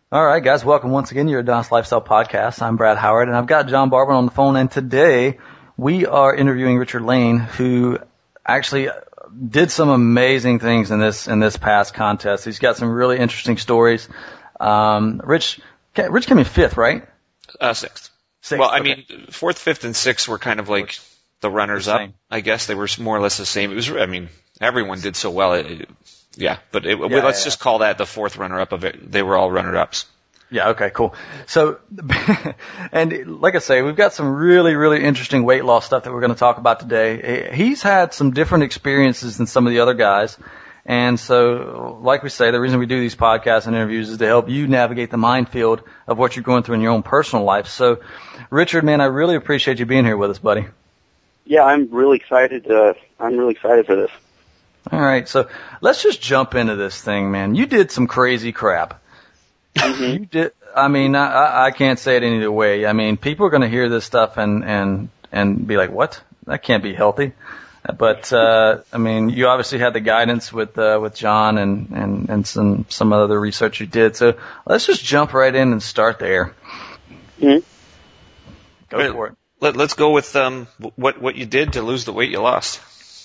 All right, guys, welcome once again to your Adonis Lifestyle Podcast. I'm Brad Howard, and I've got John Barber on the phone, and today we are interviewing Richard Lane, who actually did some amazing things in this past contest. He's got some really interesting stories. Rich came in fifth, right? Sixth. Sixth. Well, I okay. mean, fourth, fifth, and sixth were kind of like the runners-up. I guess they were more or less the same. It was, I mean, everyone did so well. Let's just call that the fourth runner-up of it. They were all runner-ups. Yeah, okay, cool. So, and like I say, we've got some really, really interesting weight loss stuff that we're going to talk about today. He's had some different experiences than some of the other guys. And so, like we say, the reason we do these podcasts and interviews is to help you navigate the minefield of what you're going through in your own personal life. So, Richard, man, I really appreciate you being here with us, buddy. Yeah, I'm really excited for this. All right, so let's just jump into this thing, man. You did some crazy crap. Mm-hmm. You did. I mean, I can't say it any other way. I mean, people are going to hear this stuff and be like, "What? That can't be healthy." But I mean, you obviously had the guidance with John and some other research you did. So let's just jump right in and start there. Mm-hmm. Go for it. Let's go with what you did to lose the weight you lost.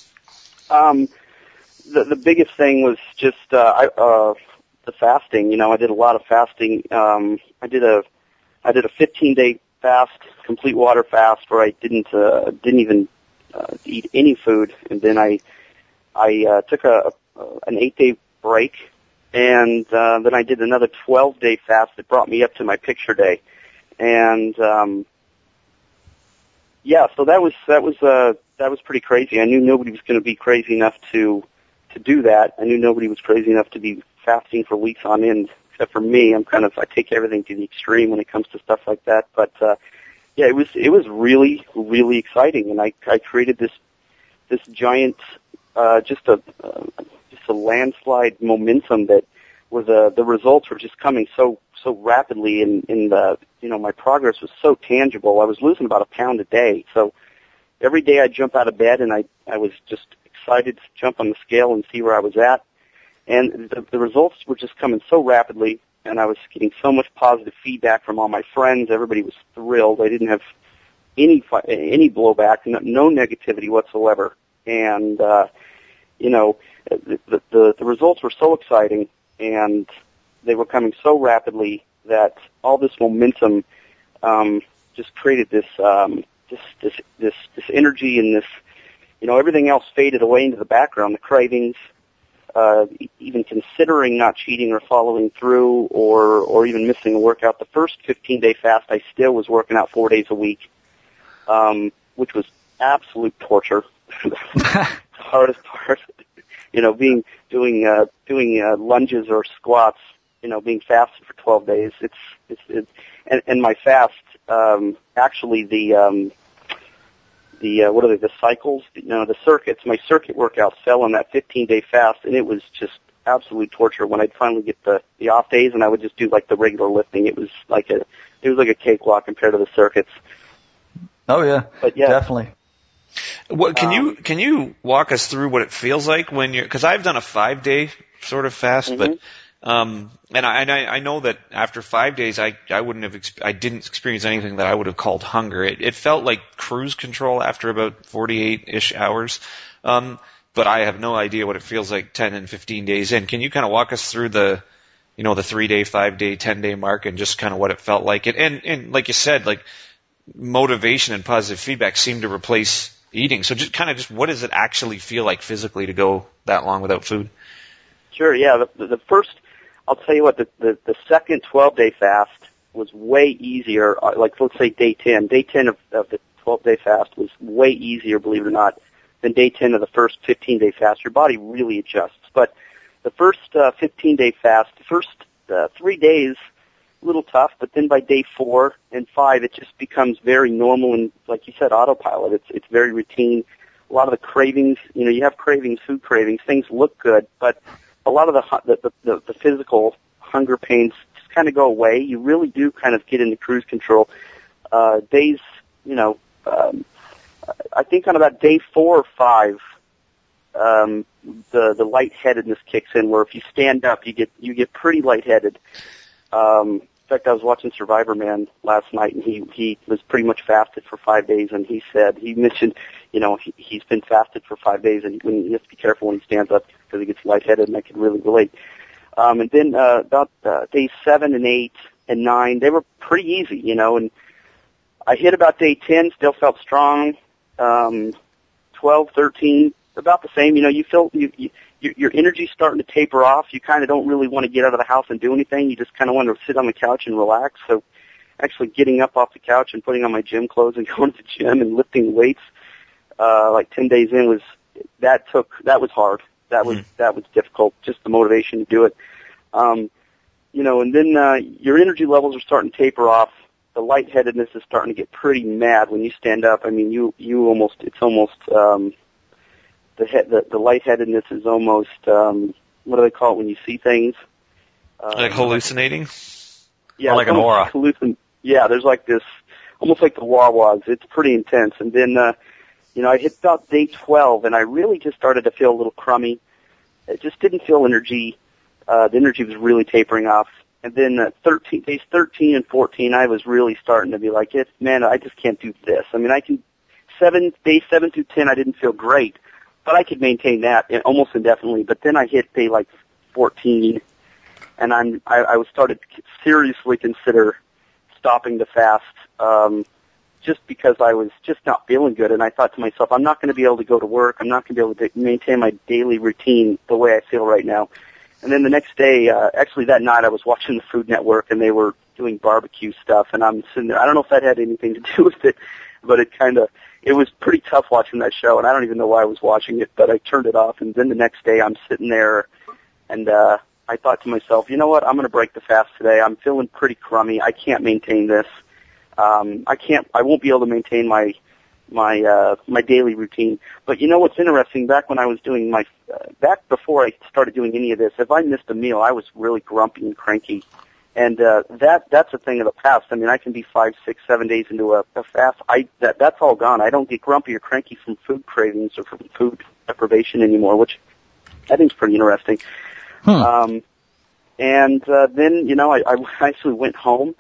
The biggest thing was just the fasting. You know, I did a lot of fasting. I did a 15-day fast, complete water fast, where I didn't even eat any food, and then I took an 8-day break, and then I did another 12-day fast that brought me up to my picture day, and so that was pretty crazy. I knew nobody was going to be crazy enough to do that. I knew nobody was crazy enough to be fasting for weeks on end, except for me. I take everything to the extreme when it comes to stuff like that. But it was really, really exciting, and I created this giant, just a landslide momentum that where the results were just coming so rapidly, and my progress was so tangible. I was losing about a pound a day, so every day I'd jump out of bed and I was just excited to jump on the scale and see where I was at. And the results were just coming so rapidly, and I was getting so much positive feedback from all my friends. Everybody was thrilled. I didn't have any blowback, no negativity whatsoever. And the results were so exciting, and they were coming so rapidly that all this momentum just created this energy, and this, everything else faded away into the background. The cravings, even considering not cheating or following through, or even missing a workout. The first 15-day fast, I still was working out 4 days a week, which was absolute torture. The hardest part, doing lunges or squats, being fasted for 12 days. And my fast, actually the cycles, the circuits, my circuit workouts fell on that 15-day fast, and it was just absolute torture when I'd finally get the off days, and I would just do like the regular lifting. It was like a cakewalk compared to the circuits. Oh yeah, but yeah, definitely. What can you walk us through what it feels like when you're? Because I've done a 5-day sort of fast, mm-hmm. but and I know that after 5 days I didn't experience anything that I would have called hunger. It felt like cruise control after about 48-ish hours. But I have no idea what it feels like 10 and 15 days in. Can you kind of walk us through the 3-day, 5-day, 10-day mark, and just kind of what it felt like? And like you said, like motivation and positive feedback seem to replace eating. So just what does it actually feel like physically to go that long without food? Sure. Yeah. The first, I'll tell you what, the second 12-day fast was way easier. Like, let's say day 10. Day 10 of the 12-day fast was way easier, believe it or not, than day 10 of the first 15-day fast. Your body really adjusts. But the first 15-day fast, the first 3 days, a little tough, but then by day 4 and 5, it just becomes very normal and, like you said, autopilot. It's very routine. A lot of the cravings, you have cravings, food cravings, things look good, but a lot of the physical hunger pains just kind of go away. You really do kind of get into cruise control. Days, I think on about day 4 or 5, the lightheadedness kicks in, where if you stand up, you get pretty lightheaded. In fact, I was watching Survivor Man last night, and he was pretty much fasted for 5 days, and he mentioned, he's been fasted for 5 days, and he has to be careful when he stands up because he gets lightheaded, and I can really relate. And then about days 7 and 8 and 9, they were pretty easy, and I hit about day 10, still felt strong. 12, 13, about the same. You feel your energy's starting to taper off. You kind of don't really want to get out of the house and do anything. You just kind of want to sit on the couch and relax. So actually getting up off the couch and putting on my gym clothes and going to the gym and lifting weights, like 10 days in that was hard. That was difficult, just the motivation to do it. And then your energy levels are starting to taper off. The lightheadedness is starting to get pretty mad when you stand up. I mean, the lightheadedness is almost, what do they call it when you see things? Like hallucinating? Yeah, like an aura. Yeah, there's like this, almost like the wah-wahs. It's pretty intense. And then, I hit about day 12, and I really just started to feel a little crummy. It just didn't feel energy. The energy was really tapering off. And then days 13 and 14, I was really starting to be like, man, I just can't do this. I mean, days 7 through 10, I didn't feel great, but I could maintain that almost indefinitely. But then I hit day like 14, and I was started to seriously consider stopping the fast, just because I was just not feeling good. And I thought to myself, I'm not going to be able to go to work. I'm not going to be able to maintain my daily routine the way I feel right now. And then the next day, actually that night, I was watching the Food Network, and they were doing barbecue stuff, and I'm sitting there. I don't know if that had anything to do with it, but it was pretty tough watching that show, and I don't even know why I was watching it, but I turned it off. And then the next day, I'm sitting there, and I thought to myself, you know what, I'm going to break the fast today. I'm feeling pretty crummy. I can't maintain this. I won't be able to maintain my daily routine. But you know what's interesting? Back when I was doing back before I started doing any of this, if I missed a meal, I was really grumpy and cranky. And that's a thing of the past. I mean, I can be 5, 6, 7 days into a fast. That's all gone. I don't get grumpy or cranky from food cravings or from food deprivation anymore, which I think is pretty interesting. And then, I actually went home,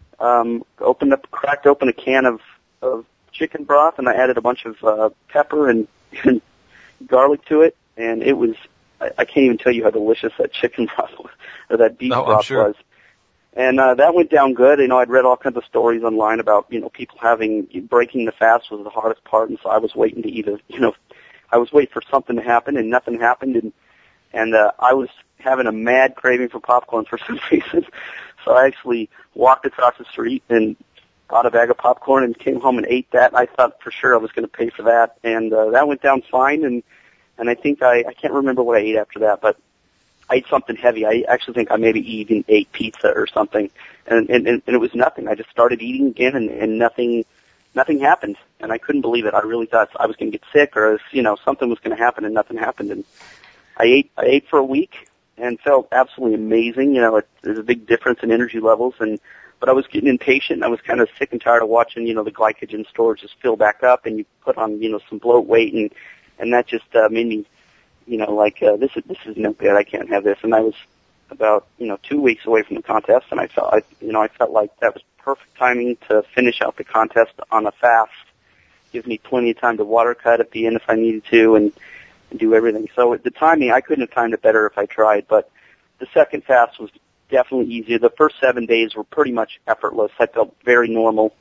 cracked open a can of chicken broth, and I added a bunch of pepper and garlic to it, and it was, I can't even tell you how delicious that chicken broth was, or that beef broth was. And that went down good. I'd read all kinds of stories online about, people breaking the fast was the hardest part, and so I was waiting to I was waiting for something to happen, and nothing happened, and I was having a mad craving for popcorn for some reason. So I actually walked across the street and bought a bag of popcorn and came home and ate that. I thought for sure I was going to pay for that, and that went down fine. And I think I can't remember what I ate after that, but I ate something heavy. I actually think I maybe even ate pizza or something, and it was nothing. I just started eating again, and nothing happened, and I couldn't believe it. I really thought I was going to get sick, or something was going to happen, and nothing happened. And I ate for a week and felt absolutely amazing. There's a big difference in energy levels, but I was getting impatient. I was kind of sick and tired of watching, the glycogen storage just fill back up, and you put on, some bloat weight, and that just made me, this is no good. I can't have this. And I was about, 2 weeks away from the contest, and I felt like that was perfect timing to finish out the contest on a fast. Gives me plenty of time to water cut at the end if I needed to, and do everything. So the timing, I couldn't have timed it better if I tried, but the second fast was definitely easier. The first 7 days were pretty much effortless. I felt very normal.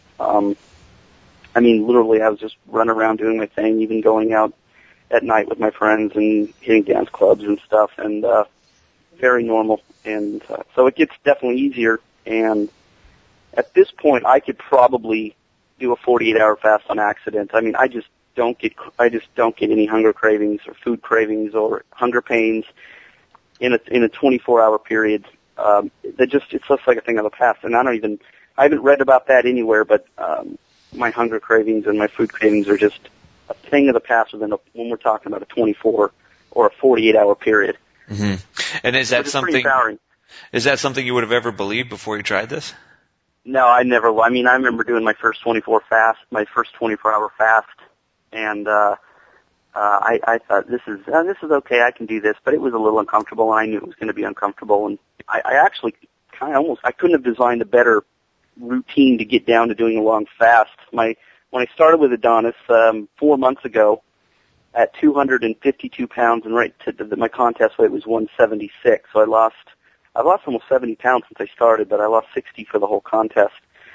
Literally, I was just running around doing my thing, even going out at night with my friends and hitting dance clubs and stuff, and very normal. And so it gets definitely easier. And at this point, I could probably do a 48-hour fast on accident. I just don't get any hunger cravings or food cravings or hunger pains in a 24-hour period. It's just like a thing of the past, and I haven't read about that anywhere, but my hunger cravings and my food cravings are just a thing of the past when we're talking about a 24 or a 48-hour period. Mm-hmm. And is that something you would have ever believed before you tried this? No, I never. I remember doing my first 24-hour fast, and I thought this is okay. I can do this, but it was a little uncomfortable, and I knew it was going to be uncomfortable. And I actually I couldn't have designed a better routine to get down to doing a long fast. When I started with Adonis 4 months ago at 252 pounds, and my contest weight was 176, so I lost almost 70 pounds since I started, but I lost 60 for the whole contest.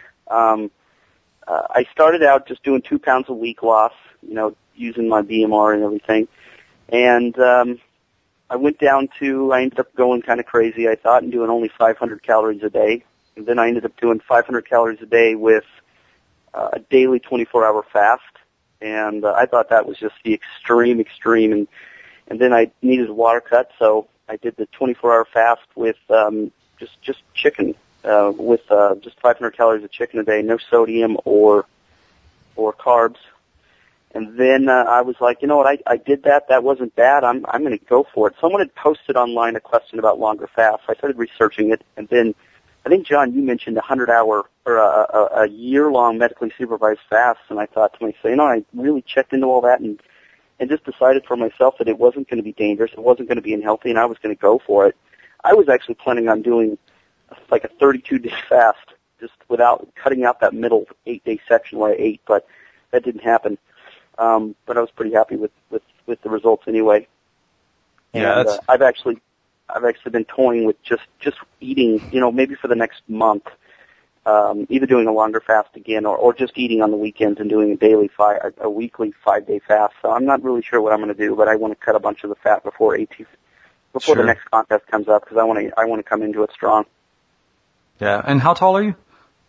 I started out just doing 2 pounds a week loss, using my BMR and everything, and I ended up going kind of crazy, I thought, and doing only 500 calories a day. And then I ended up doing 500 calories a day with a daily 24-hour fast. And I thought that was just the extreme. And then I needed a water cut, so I did the 24-hour fast with just chicken, with just 500 calories of chicken a day, no sodium or carbs. And then I was like, you know what, I did that. That wasn't bad. I'm going to go for it. Someone had posted online a question about longer fasts. I started researching it, and then I think, John, you mentioned a 100-hour or a year-long medically supervised fast, and I thought to myself, I really checked into all that and just decided for myself that it wasn't going to be dangerous, it wasn't going to be unhealthy, and I was going to go for it. I was actually planning on doing like a 32-day fast, just without cutting out that middle 8-day section where I ate, but that didn't happen. But I was pretty happy with the results anyway. Yeah, and I've actually been toying with just eating, maybe for the next month, either doing a longer fast again or just eating on the weekends and doing a weekly 5-day fast. So I'm not really sure what I'm going to do, but I want to cut a bunch of the fat before Sure. the next contest comes up, because I want to come into it strong. Yeah, and how tall are you?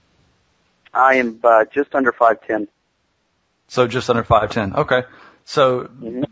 I am just under 5'10". So just under 5'10". Okay. So,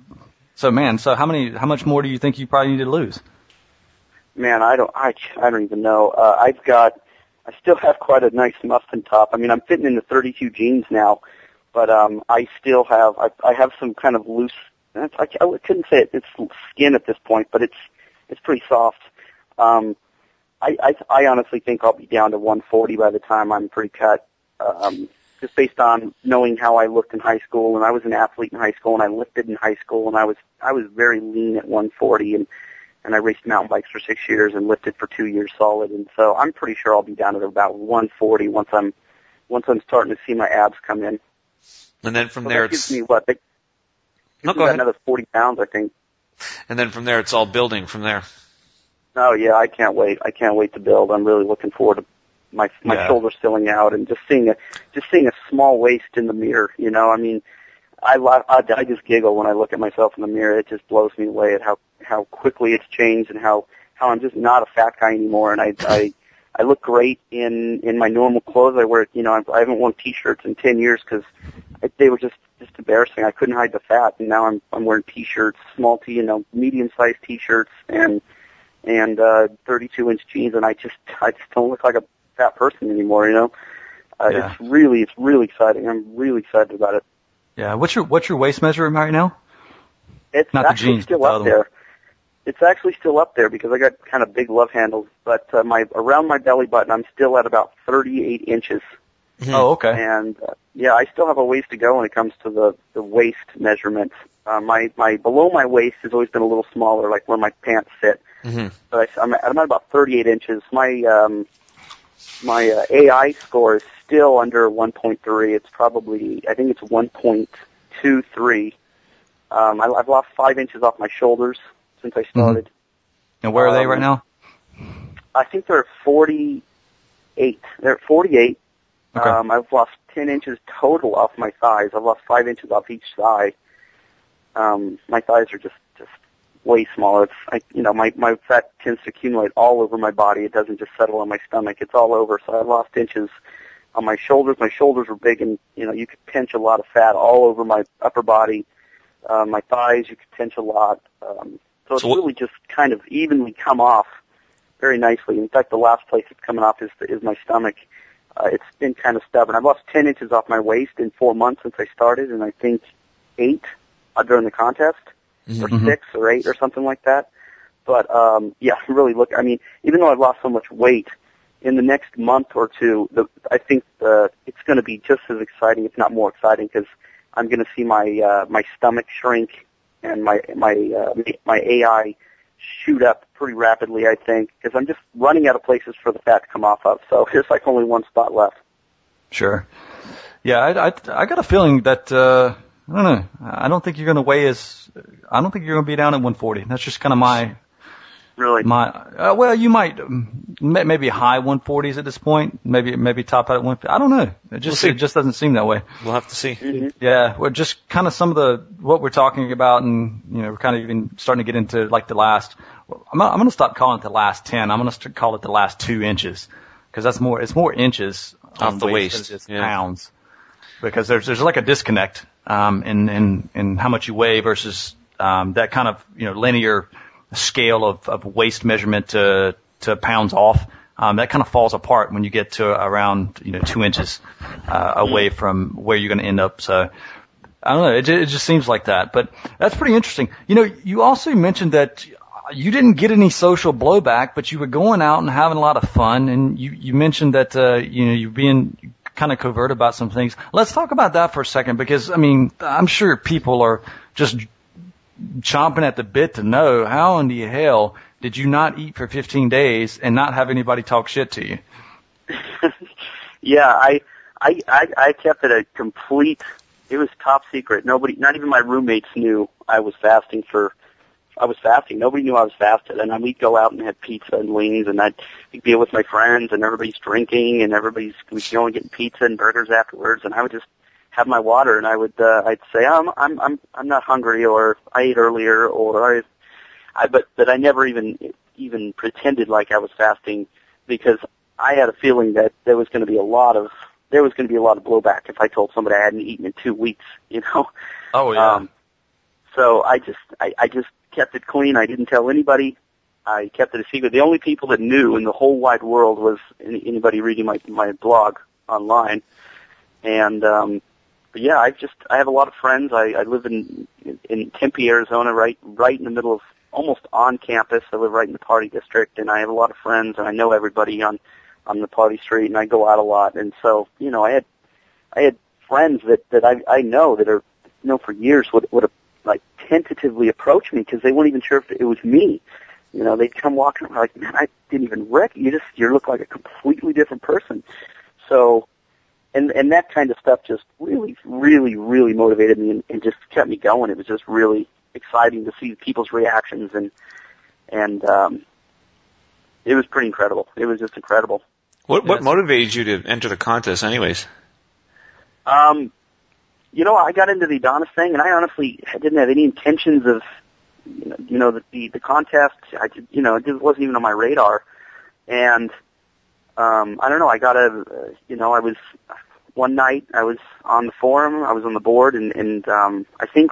so how much more do you think you probably need to lose? Man, I don't even know. I still have quite a nice muffin top. I mean, I'm fitting into 32 jeans now, but I have some kind of loose. I couldn't say it's skin at this point, but it's pretty soft. I honestly think I'll be down to 140 by the time I'm pretty cut. Just based on knowing how I looked in high school, and I was an athlete in high school, and I lifted in high school, and I was very lean at 140, and I raced mountain bikes for 6 years and lifted for 2 years solid, and so I'm pretty sure I'll be down at about 140 once I'm starting to see my abs come in. And then from there, that gives me what? Go ahead. Another 40 pounds, I think. And then from there, it's all building from there. Oh yeah, I can't wait. I can't wait to build. I'm really looking forward to my shoulders filling out and just seeing a small waist in the mirror. I mean, I just giggle when I look at myself in the mirror. It just blows me away at how quickly it's changed and how I'm just not a fat guy anymore. And I look great in my normal clothes. I wear, I haven't worn t-shirts in 10 years because they were just embarrassing. I couldn't hide the fat, and now I'm wearing t-shirts, small medium-sized t-shirts and 32-inch jeans, and I just don't look like a fat person anymore. Yeah. It's really exciting. I'm really excited about it. Yeah. What's your waist measurement right now? It's not actually the jeans, still up there. It's actually still up there because I got kind of big love handles, but around my belly button, I'm still at about 38 inches. Mm-hmm. Oh, okay. And I still have a ways to go when it comes to the waist measurements. My below my waist has always been a little smaller, like where my pants sit. Mm-hmm. But I'm at about 38 inches. My AI score is still under 1.3. It's probably, I think it's 1.23. I've lost 5 inches off my shoulders since I started. Mm-hmm. And where are they right now? I think they're 48. They're at 48. Okay. I've lost 10 inches total off my thighs. I've lost 5 inches off each thigh. My thighs are just way smaller. My fat tends to accumulate all over my body. It doesn't just settle on my stomach. It's all over. So I lost inches on my shoulders. My shoulders were big, and you could pinch a lot of fat all over my upper body. My thighs, you could pinch a lot. So it's really just kind of evenly come off very nicely. In fact, the last place it's coming off is my stomach. It's been kind of stubborn. I've lost 10 inches off my waist in 4 months since I started, and I think 8 during the contest, or 6 or 8 or something like that. But, really even though I've lost so much weight, in the next month or two, I think it's going to be just as exciting, if not more exciting, because I'm going to see my stomach shrink and my AI shoot up pretty rapidly, I think, because I'm just running out of places for the fat to come off of. So there's like only one spot left. Sure. Yeah, I got a feeling that, I don't know, I don't think you're going to I don't think you're going to be down at 140. That's just kind of my... Really? Well, you might, maybe high 140s at this point, maybe top out at 150. I don't know. It just doesn't seem that way. We'll have to see. Mm-hmm. Yeah, well, just kind of some of what we're talking about, and, we're kind of even starting to get into like the last, I'm going to stop calling it the last 10. I'm going to call it the last 2 inches, because it's more inches off the waist than it is pounds, because there's like a disconnect, in how much you weigh versus, that kind of, linear scale of waist measurement to pounds off, that kind of falls apart when you get to around 2 inches away from where you're going to end up. So I don't know, it just seems like that. But that's pretty interesting. You also mentioned that you didn't get any social blowback, but you were going out and having a lot of fun, and you mentioned that you're being kind of covert about some things. Let's talk about that for a second, because I'm sure people are just chomping at the bit to know, how in the hell did you not eat for 15 days and not have anybody talk shit to you? Yeah, I kept it a complete, it was top secret. Nobody, not even my roommates knew I was fasting. Nobody knew I was fasted. And we'd go out and have pizza and wings, and I'd be with my friends, and everybody's drinking, and we'd go and get pizza and burgers afterwards, and I would just have my water, and I'd say, I'm not hungry, or I ate earlier, or but I never even pretended like I was fasting, because I had a feeling that there was going to be a lot of blowback if I told somebody I hadn't eaten in 2 weeks, Oh yeah. So I just kept it clean. I didn't tell anybody. I kept it a secret. The only people that knew in the whole wide world was anybody reading my blog online, and but yeah, I have a lot of friends. I live in Tempe, Arizona, right in the middle of, almost on campus. I live right in the party district, and I have a lot of friends, and I know everybody on the party street, and I go out a lot. And so, I had friends that I know that are, for years would have like tentatively approached me, because they weren't even sure if it was me. They'd come walking around like, man, I didn't even recognize you look like a completely different person. So, and that kind of stuff just really, really, really motivated me and just kept me going. It was just really exciting to see people's reactions, and it was pretty incredible. It was just incredible. What motivated you to enter the contest, anyways? I got into the Adonis thing, and I honestly didn't have any intentions of, the contest. It wasn't even on my radar, and I don't know. I got I was one night. I was on the forum. I was on the board, and I think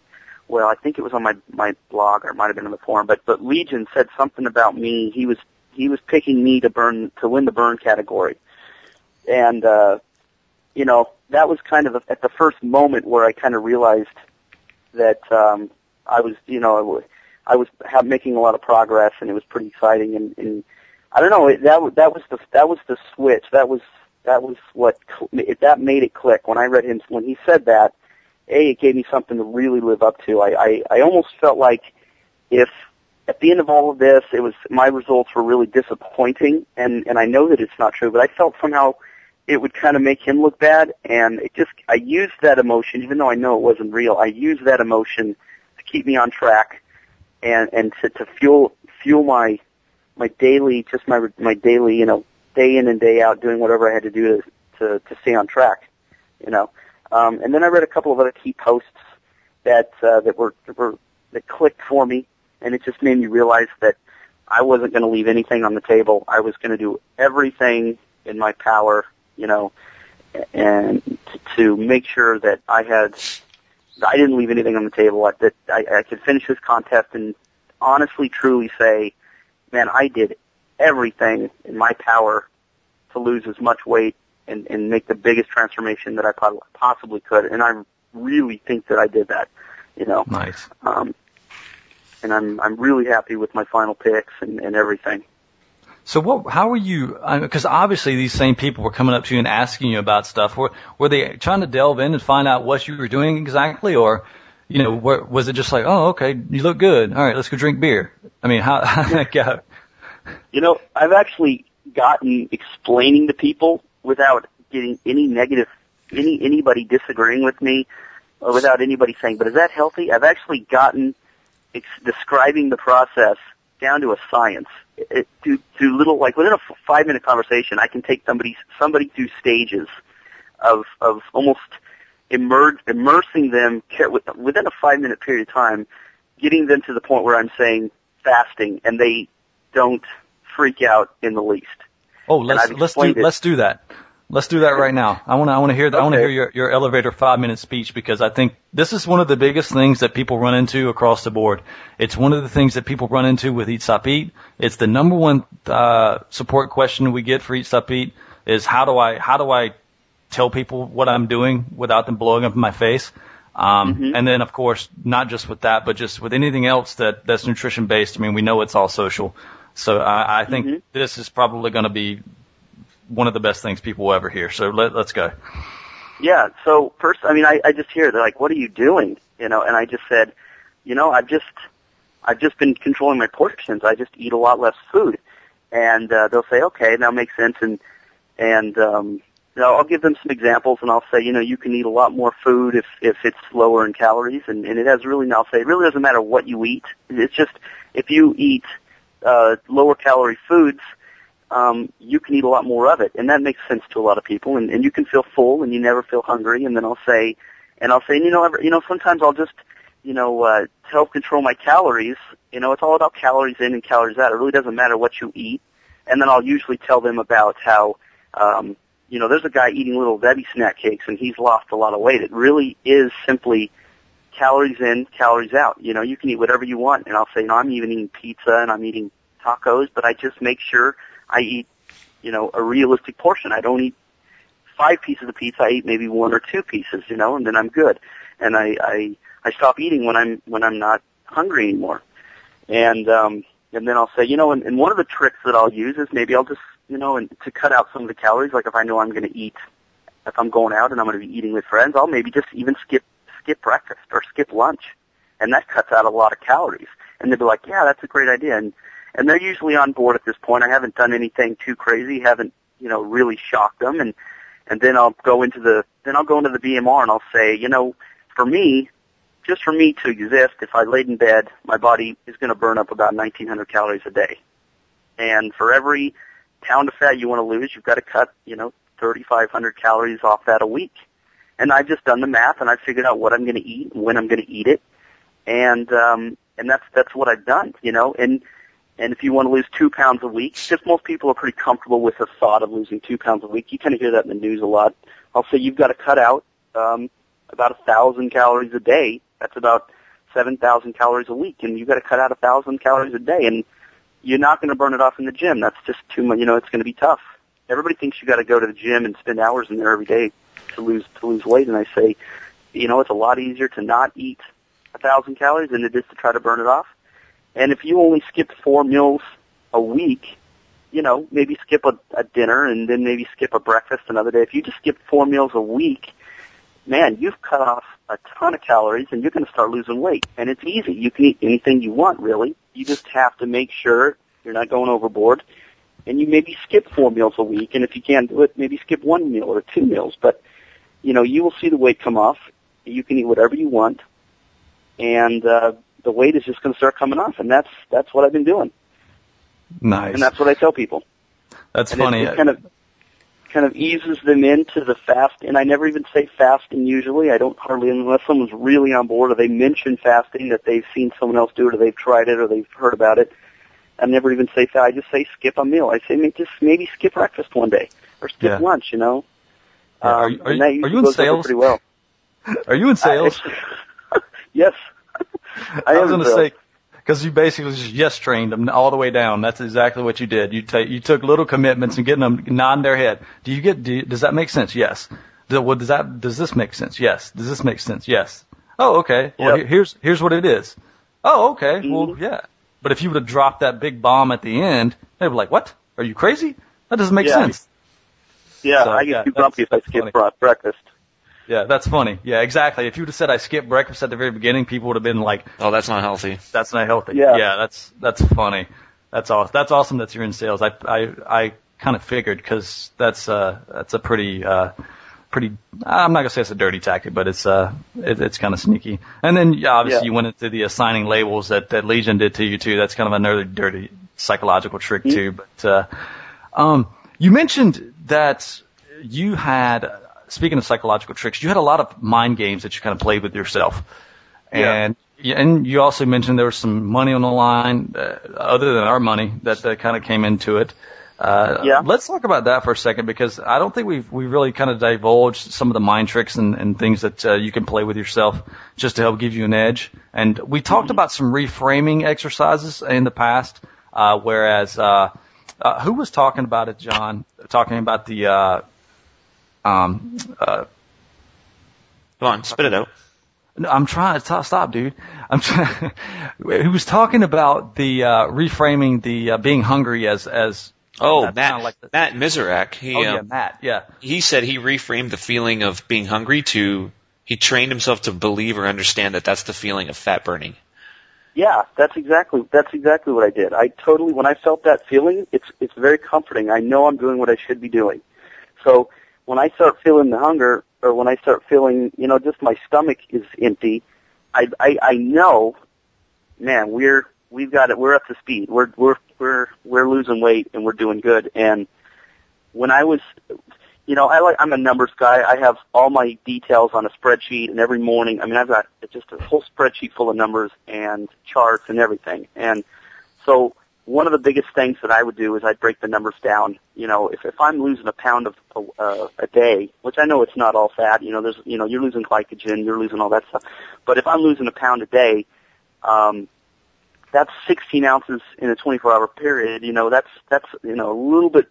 it was on my blog, or it might have been on the forum. But Legion said something about me. He was picking me to win the burn category, and that was kind of at the first moment where I kind of realized that I was making a lot of progress, and it was pretty exciting, and I don't know, that was the switch. That was what that made it click when I read him, when he said that. It gave me something to really live up to. I almost felt like if at the end of all of this, my results were really disappointing, and I know that it's not true, but I felt somehow it would kind of make him look bad, and I used that emotion, even though I know it wasn't real. I used that emotion to keep me on track, and to fuel my daily, my daily, day in and day out, doing whatever I had to do to stay on track, And then I read a couple of other key posts that clicked for me, and it just made me realize that I wasn't going to leave anything on the table. I was going to do everything in my power, and to make sure that I didn't leave anything on the table, that I could finish this contest and honestly, truly say, man, I did everything in my power to lose as much weight and make the biggest transformation that I possibly could. And I really think that I did that, Nice. And I'm really happy with my final picks and everything. So how were you, because obviously these same people were coming up to you and asking you about stuff. Were they trying to delve in and find out what you were doing exactly, or you know, was it just like, oh, okay, you look good. All right, let's go drink beer. I mean, how did that go? You know, I've actually gotten explaining to people without getting any negative, anybody disagreeing with me, or without anybody saying, but is that healthy? I've actually gotten describing the process down to a science. To little, like within a 5-minute conversation, I can take somebody through stages of almost immersing them within a 5-minute period of time, getting them to the point where I'm saying fasting, and they don't freak out in the least. Oh, let's do that. Let's do that right now. I want to hear that. Okay. I want to hear your elevator 5-minute speech, because I think this is one of the biggest things that people run into across the board. It's one of the things that people run into with Eat Stop Eat. It's the number one support question we get for Eat Stop Eat is how do I tell people what I'm doing without them blowing up in my face? And then, of course, not just with that, but just with anything else that's nutrition based. I mean, we know it's all social. So I think this is probably going to be one of the best things people will ever hear. So let's go. Yeah. So first, I mean, I just hear, they're like, what are you doing? You know, and I just said, you know, I've just been controlling my portions. I just eat a lot less food. And, they'll say, okay, that makes sense. And, you know, I'll give them some examples, and I'll say, you know, you can eat a lot more food if it's lower in calories, and it has really, and I'll say, it really doesn't matter what you eat. It's just, if you eat, lower calorie foods, you can eat a lot more of it, and that makes sense to a lot of people, and you can feel full, and you never feel hungry, and then I'll say, you know, sometimes I'll just, you know, to help control my calories, you know, it's all about calories in and calories out. It really doesn't matter what you eat, and then I'll usually tell them about how, you know, there's a guy eating little Debbie snack cakes, and he's lost a lot of weight. It really is simply calories in, calories out. You know, you can eat whatever you want, and I'll say, no, I'm even eating pizza, and I'm eating tacos, but I just make sure I eat, you know, a realistic portion. I don't eat 5 pieces of pizza. I eat maybe 1 or 2 pieces, you know, and then I'm good. And I stop eating when I'm not hungry anymore. And then I'll say, you know, and one of the tricks that I'll use is maybe I'll just, you know, and to cut out some of the calories, like if I know I'm going to eat, if I'm going out and I'm going to be eating with friends, I'll maybe just even skip breakfast or skip lunch. And that cuts out a lot of calories. And they'll be like, yeah, that's a great idea. And they're usually on board at this point. I haven't done anything too crazy, haven't, you know, really shocked them. And then I'll go into the BMR and I'll say, you know, for me, just for me to exist, if I laid in bed, my body is going to burn up about 1,900 calories a day. And for every pound of fat you want to lose, you've got to cut, you know, 3,500 calories off that a week. And I've just done the math, and I've figured out what I'm going to eat and when I'm going to eat it. And that's what I've done, you know. And if you want to lose 2 pounds a week, because most people are pretty comfortable with the thought of losing 2 pounds a week. You kind of hear that in the news a lot. I'll say you've got to cut out about 1,000 calories a day. That's about 7,000 calories a week, and you've got to cut out 1,000 calories a day. And you're not going to burn it off in the gym. That's just too much. You know, it's going to be tough. Everybody thinks you got to go to the gym and spend hours in there every day to lose weight. And I say, you know, it's a lot easier to not eat 1,000 calories than it is to try to burn it off. And if you only skip 4 meals a week, you know, maybe skip a dinner and then maybe skip a breakfast another day. If you just skip 4 meals a week, man, you've cut off a ton of calories and you're going to start losing weight. And it's easy. You can eat anything you want, really. You just have to make sure you're not going overboard. And you maybe skip 4 meals a week. And if you can't do it, maybe skip 1 meal or 2 meals. But, you know, you will see the weight come off. You can eat whatever you want. And the weight is just going to start coming off. And that's what I've been doing. Nice. And that's what I tell people. That's and funny. It kind of eases them into the fast, and I never even say fasting usually. I don't hardly, unless someone's really on board or they mention fasting, that they've seen someone else do it or they've tried it or they've heard about it. I never even say fast. I just say skip a meal. I say maybe skip breakfast one day or skip lunch, you know. Are you in sales? Pretty well. Are you in sales? Yes. I was going to say, because you basically just yes trained them all the way down. That's exactly what you did. You took little commitments and getting them nodding their head. Does that make sense? Yes. Does this make sense? Yes. Does this make sense? Yes. Oh, okay. Well, here's what it is. Oh, okay. Mm-hmm. Well, yeah. But if you would have dropped that big bomb at the end, they'd be like, "What? Are you crazy? That doesn't make sense." Yeah, so, I get too grumpy if I skip breakfast. Yeah, that's funny. Yeah, exactly. If you would have said I skipped breakfast at the very beginning, people would have been like, "Oh, that's not healthy." That's not healthy. Yeah, that's funny. That's awesome. That's awesome that you're in sales. I kind of figured because that's a pretty. I'm not gonna say it's a dirty tactic, but it's kind of sneaky. And then obviously you went into the assigning labels that Legion did to you too. That's kind of another dirty psychological trick too. But you mentioned that you had. Speaking of psychological tricks, you had a lot of mind games that you kind of played with yourself. And you also mentioned there was some money on the line, other than our money, that kind of came into it. Let's talk about that for a second, because I don't think we really kind of divulged some of the mind tricks and things that you can play with yourself just to help give you an edge. And we talked about some reframing exercises in the past, whereas who was talking about it, John? Talking about the Come on, spit it out. No, I'm trying to stop, dude. He was talking about the reframing the being hungry as. Matt Miserak. Matt. Yeah. He said he reframed the feeling of being hungry he trained himself to believe or understand that that's the feeling of fat burning. Yeah, that's exactly what I did. When I felt that feeling, it's very comforting. I know I'm doing what I should be doing. So when I start feeling the hunger, or when I start feeling, just my stomach is empty, I know, man, we've got it. We're up to speed. We're losing weight and we're doing good. And when I was, I'm a numbers guy. I have all my details on a spreadsheet, and every morning, I've got just a whole spreadsheet full of numbers and charts and everything. And so one of the biggest things that I would do is I'd break the numbers down. If I'm losing a pound of a day, which I know it's not all fat, you're losing glycogen, you're losing all that stuff. But if I'm losing a pound a day, that's 16 ounces in a 24-hour period. That's a little bit,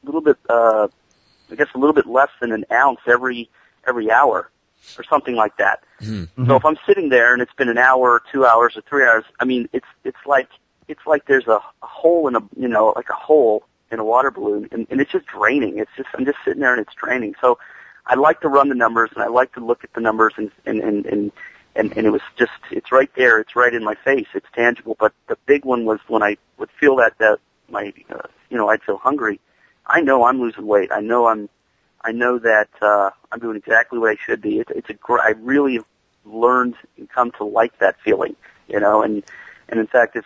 I guess a little bit less than an ounce every hour, or something like that. Mm-hmm. So if I'm sitting there and it's been an hour, or 2 hours, or 3 hours, it's like there's a hole in like a hole in a water balloon, and it's just draining. I'm just sitting there and it's draining. So I like to run the numbers, and I like to look at the numbers, and it was just, it's right there. It's right in my face. It's tangible. But the big one was when I would feel that I'd feel hungry. I know I'm losing weight. I know that I'm doing exactly what I should be. I really learned and come to like that feeling, and in fact,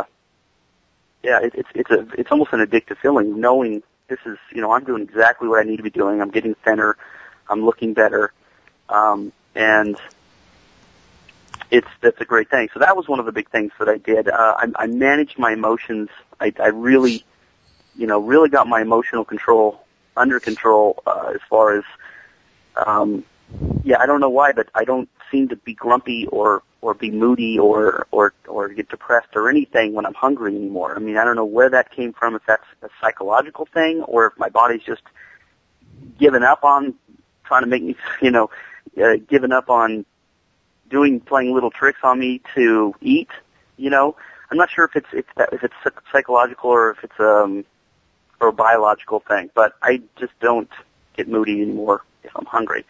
it's almost an addictive feeling, knowing this is, I'm doing exactly what I need to be doing. I'm getting thinner. I'm looking better. And that's a great thing. So that was one of the big things that I did. I managed my emotions. I really, really got my emotional control under control, as far as, I don't know why, but I don't seem to be grumpy or be moody or get depressed or anything when I'm hungry anymore. I don't know where that came from, if that's a psychological thing or if my body's just given up on trying to make me, given up on playing little tricks on me to eat. I'm not sure if it's psychological or if it's or a biological thing, but I just don't get moody anymore if I'm hungry.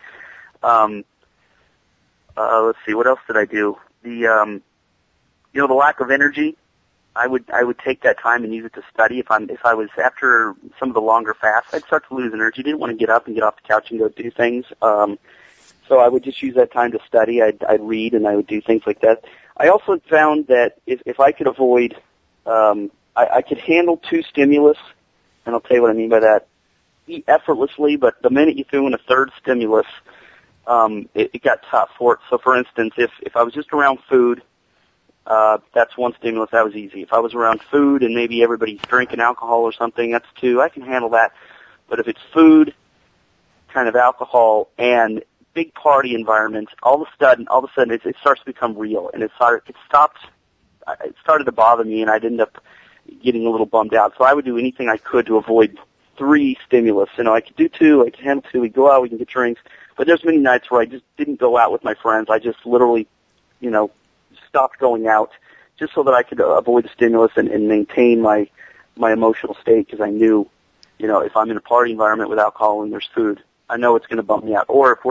Let's see, what else did I do? The lack of energy, I would take that time and use it to study. If I was after some of the longer fasts, I'd start to lose energy. Didn't want to get up and get off the couch and go do things. So I would just use that time to study. I'd read and I would do things like that. I also found that if I could avoid, I could handle 2 stimulus, and I'll tell you what I mean by that. Eat effortlessly, but the minute you threw in a third stimulus, it got tough. So for instance, if I was just around food, that's 1 stimulus, that was easy. If I was around food and maybe everybody's drinking alcohol or something, that's 2. I can handle that. But if it's food, kind of alcohol, and big party environment, all of a sudden it starts to become real, and it started to bother me, and I'd end up getting a little bummed out. So I would do anything I could to avoid 3 stimulus. I could do 2, I could handle 2, we go out, we can get drinks. But there's many nights where I just didn't go out with my friends. I just literally, stopped going out just so that I could avoid the stimulus and maintain my emotional state, because I knew, if I'm in a party environment with alcohol and there's food, I know it's going to bump me out. Or if we're out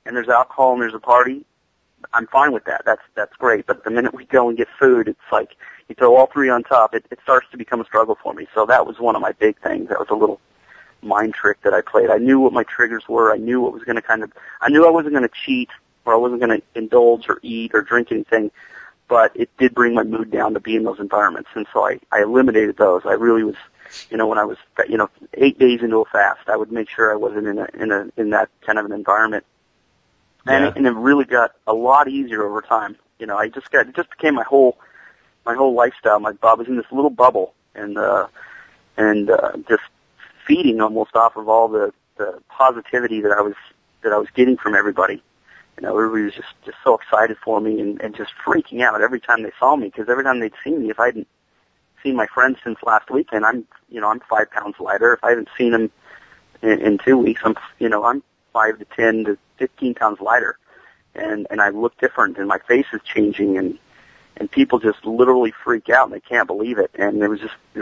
and there's alcohol and there's a party, I'm fine with that. That's great. But the minute we go and get food, it's like you throw all three on top, it starts to become a struggle for me. So that was one of my big things. That was a little mind trick that I played. I knew what my triggers were. I knew what was going to I knew I wasn't going to cheat, or I wasn't going to indulge or eat or drink anything, but it did bring my mood down to be in those environments. And so I eliminated those. I really was, when I was, 8 days into a fast, I would make sure I wasn't in that kind of an environment. Yeah. And it really got a lot easier over time. It just became my whole lifestyle. I was in this little bubble, and just feeding almost off of all the positivity that I was getting from everybody. Everybody was just so excited for me and just freaking out every time they saw me, because every time they'd see me, if I hadn't seen my friends since last weekend, I'm 5 pounds lighter. If I haven't seen them in 2 weeks, I'm 5 to 10 to 15 pounds lighter, and I look different, and my face is changing, and people just literally freak out and they can't believe it. And it was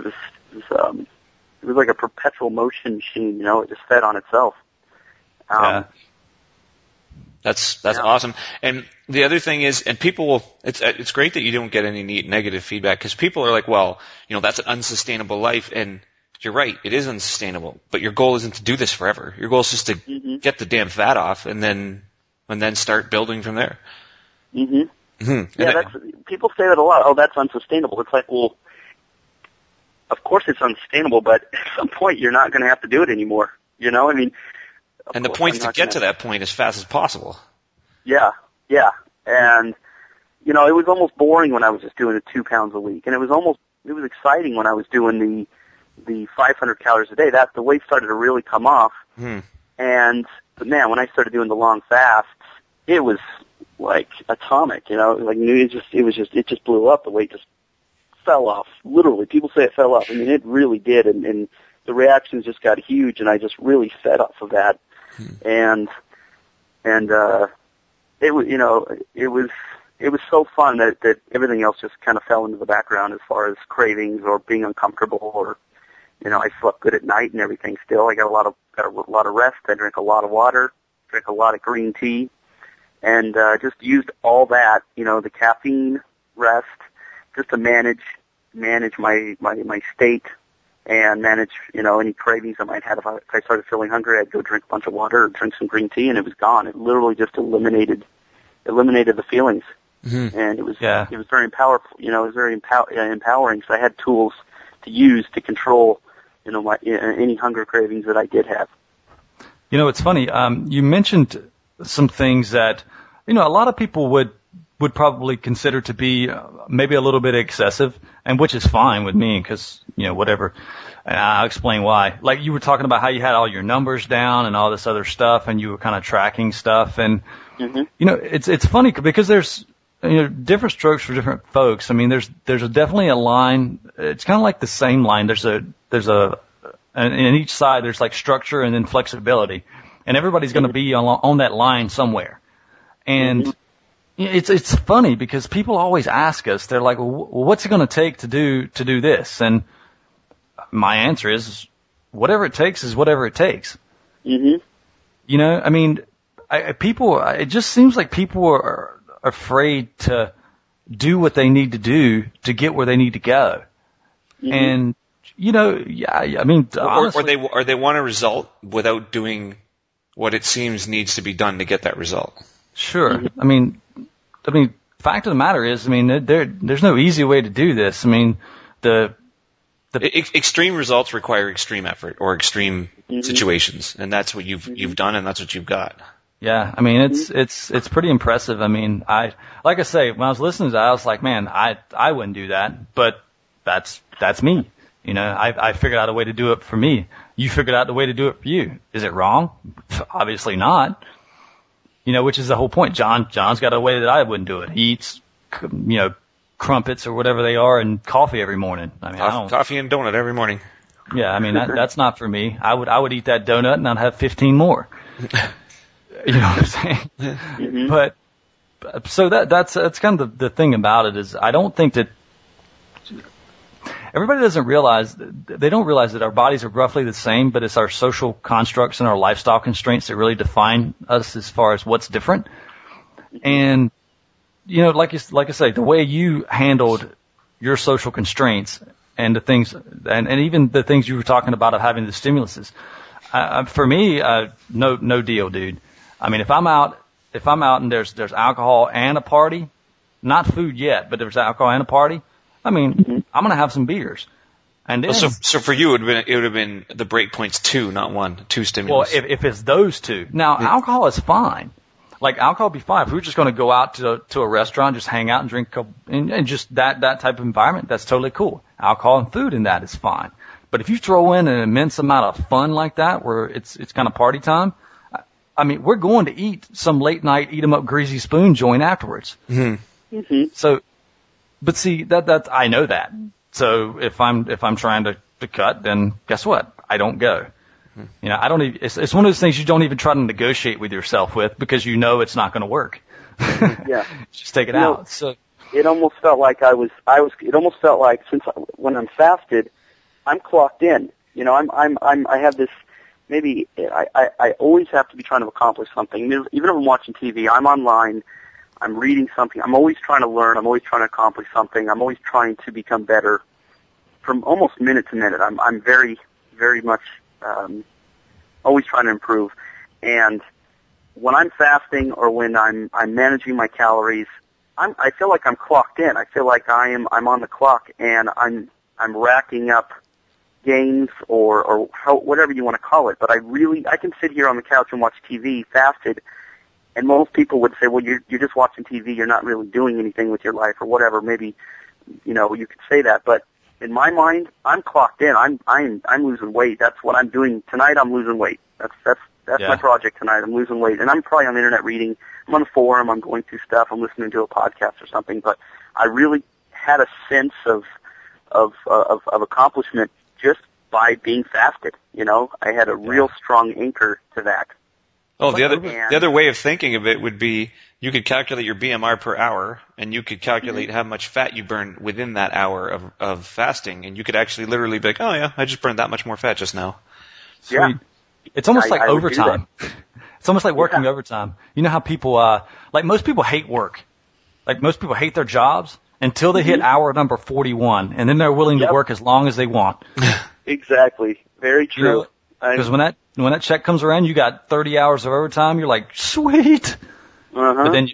like a perpetual motion machine. It just fed on itself. Yeah. That's awesome. And the other thing is, and people will, it's great that you don't get any negative feedback, because people are like, well, that's an unsustainable life. And you're right, it is unsustainable, but your goal isn't to do this forever. Your goal is just to get the damn fat off and then start building from there. Mm-hmm. Mm-hmm. Yeah, people say that a lot. Oh, that's unsustainable. It's like, well, of course it's unsustainable, but at some point you're not going to have to do it anymore. And the point is to get to that point as fast as possible. Yeah. And, it was almost boring when I was just doing it 2 pounds a week. And it was exciting when I was doing the 500 calories a day. That the weight started to really come off. But man, when I started doing the long fasts, it was like atomic, it just blew up. The weight just fell off. Literally, people say it fell off. I mean, it really did. And the reactions just got huge, and I just really fed off of that. And it was so fun that everything else just kind of fell into the background as far as cravings or being uncomfortable, or I slept good at night and everything. Still, I got a lot of rest. I drank a lot of water, drank a lot of green tea, and just used all that, the caffeine, rest, just to manage my state. And manage, any cravings I might have. If I started feeling hungry, I'd go drink a bunch of water or drink some green tea, and it was gone. It literally just eliminated the feelings. Mm-hmm. And it was very powerful. It was very empowering. So I had tools to use to control, any hunger cravings that I did have. It's funny. You mentioned some things that, a lot of people would probably consider to be maybe a little bit excessive, and which is fine with me, because, whatever. And I'll explain why. Like, you were talking about how you had all your numbers down and all this other stuff, and you were kind of tracking stuff. And, it's funny because there's, different strokes for different folks. I mean, there's definitely a line. It's kind of like the same line. And in each side, there's like structure and then flexibility. And everybody's going to be on that line somewhere. And, it's funny because people always ask us, they're like, well, what's it going to take to do this? And my answer is, whatever it takes is whatever it takes. Mm-hmm. I mean, it just seems like people are afraid to do what they need to do to get where they need to go. Mm-hmm. And, I mean, honestly, or they want a result without doing what it seems needs to be done to get that result. Sure. Mm-hmm. I mean, fact of the matter is, there's no easy way to do this. I mean, extreme results require extreme effort or extreme situations, and that's what you've done, and that's what you've got. Yeah, I mean, it's pretty impressive. I mean, like I say, when I was listening to that, I was like, man, I wouldn't do that, but that's me. I figured out a way to do it for me. You figured out the way to do it for you. Is it wrong? Obviously not. Which is the whole point. John's got a way that I wouldn't do it. He eats, crumpets or whatever they are and coffee every morning. I mean, coffee and donut every morning. Yeah, I mean, that's not for me. I would eat that donut and I'd have 15 more. You know what I'm saying? Mm-hmm. But so that's kind of the thing about it is I don't think that, everybody doesn't realize, they don't realize that our bodies are roughly the same, but it's our social constructs and our lifestyle constraints that really define us as far as what's different. And, you know, like I say, the way you handled your social constraints and the things, and even the things you were talking about of having the stimuluses, for me, no deal, dude. I mean, if I'm out and there's alcohol and a party, not food yet, but there's alcohol and a party, I mean, I'm gonna have some beers. And then, so for you, it would have been the break points 2, not 1, 2 stimulus. Well, if it's those two, now alcohol is fine. Like alcohol would be fine. If we were just going to go out to a restaurant, just hang out and drink, and just that type of environment, that's totally cool. Alcohol and food in that is fine. But if you throw in an immense amount of fun like that, where it's kind of party time, I mean, we're going to eat some late night eat 'em up greasy spoon joint afterwards. So, but see that I know that. So if I'm trying to cut, then guess what? I don't go. You know, I don't even, it's one of those things you don't even try to negotiate with yourself with, because you know it's not going to work. Yeah. Just take it out. So it almost felt like it almost felt like when I'm fasted, I'm clocked in. You know, I have this, maybe I always have to be trying to accomplish something. Even if I'm watching TV, I'm online, I'm reading something, I'm always trying to learn, I'm always trying to accomplish something, I'm always trying to become better from almost minute to minute. I'm very, very much, always trying to improve. And when I'm fasting or when I'm managing my calories, I feel like I'm clocked in. I feel like I'm on the clock, and I'm racking up gains or whatever you want to call it. But I can sit here on the couch and watch TV fasted, and most people would say, well, you're just watching TV, you're not really doing anything with your life or whatever. Maybe, you know, you could say that, but in my mind, I'm clocked in. I'm losing weight. That's what I'm doing tonight. I'm losing weight. That's my project tonight. I'm losing weight, and I'm probably on the internet reading. I'm on the forum. I'm going through stuff. I'm listening to a podcast or something. But I really had a sense of accomplishment just by being fasted. You know, I had a real strong anchor to that. Oh, the other way of thinking of it would be, you could calculate your BMR per hour, and you could calculate how much fat you burned within that hour of fasting, and you could actually literally be like, oh yeah, I just burned that much more fat just now. Sweet. Yeah. It's almost like overtime. It's almost like working overtime. You know how people, like most people hate work. Like most people hate their jobs until they hit hour number 41, and then they're willing to work as long as they want. Exactly. Very true. Because when that check comes around, you got 30 hours of overtime, you're like, sweet. But then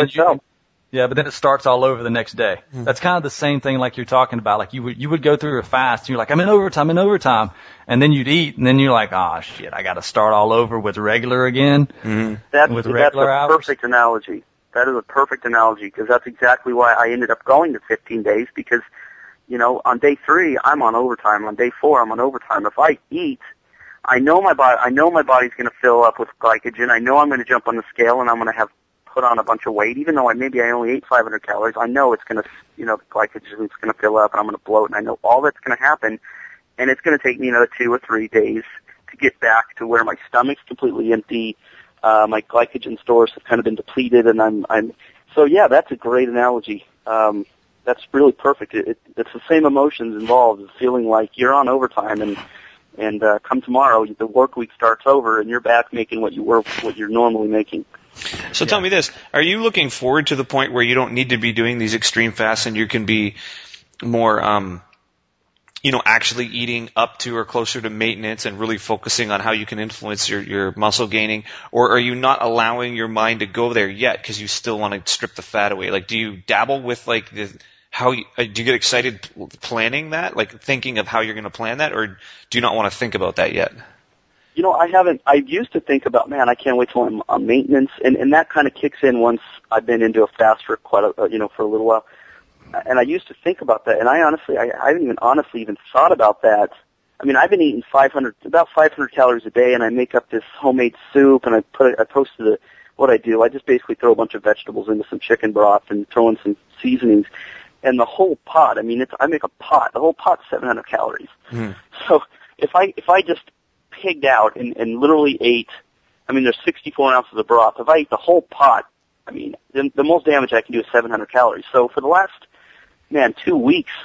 it starts all over the next day. That's kind of the same thing like you're talking about. Like you would go through a fast, and you're like, I'm in overtime, and then you'd eat, and then you're like, oh shit, I got to start all over with regular again. That's a perfect analogy. That is a perfect analogy, because that's exactly why I ended up going to 15 days, because, you know, on day 3, I'm on overtime. On day 4, I'm on overtime. If I eat, I know my body's going to fill up with glycogen. I know I'm going to jump on the scale, and I'm going to have put on a bunch of weight, even though maybe I only ate 500 calories. I know it's going to, you know, the glycogen is going to fill up, and I'm going to bloat, and I know all that's going to happen, and it's going to take me another 2 or 3 days to get back to where my stomach's completely empty, my glycogen stores have kind of been depleted, and I'm so yeah, that's a great analogy. That's really perfect. It's the same emotions involved, feeling like you're on overtime, and come tomorrow, the work week starts over, and you're back making what you're normally making. So tell me this, are you looking forward to the point where you don't need to be doing these extreme fasts, and you can be more, actually eating up to or closer to maintenance and really focusing on how you can influence your muscle gaining? Or are you not allowing your mind to go there yet because you still want to strip the fat away? Like, do you dabble with do you get excited planning that, like thinking of how you're going to plan that, or do you not want to think about that yet? You know, I haven't. I used to think about, man, I can't wait till I'm on maintenance, and that kind of kicks in once I've been into a fast for for a little while. And I used to think about that, and I haven't even honestly thought about that. I mean, I've been eating about 500 calories a day, and I make up this homemade soup, and I toasted what I do. I just basically throw a bunch of vegetables into some chicken broth and throw in some seasonings. And the whole pot, I mean, I make a pot. The whole pot's 700 calories. So if I just pigged out and literally ate, I mean, there's 64 ounces of broth. If I ate the whole pot, I mean, the most damage I can do is 700 calories. So for the last, 2 weeks,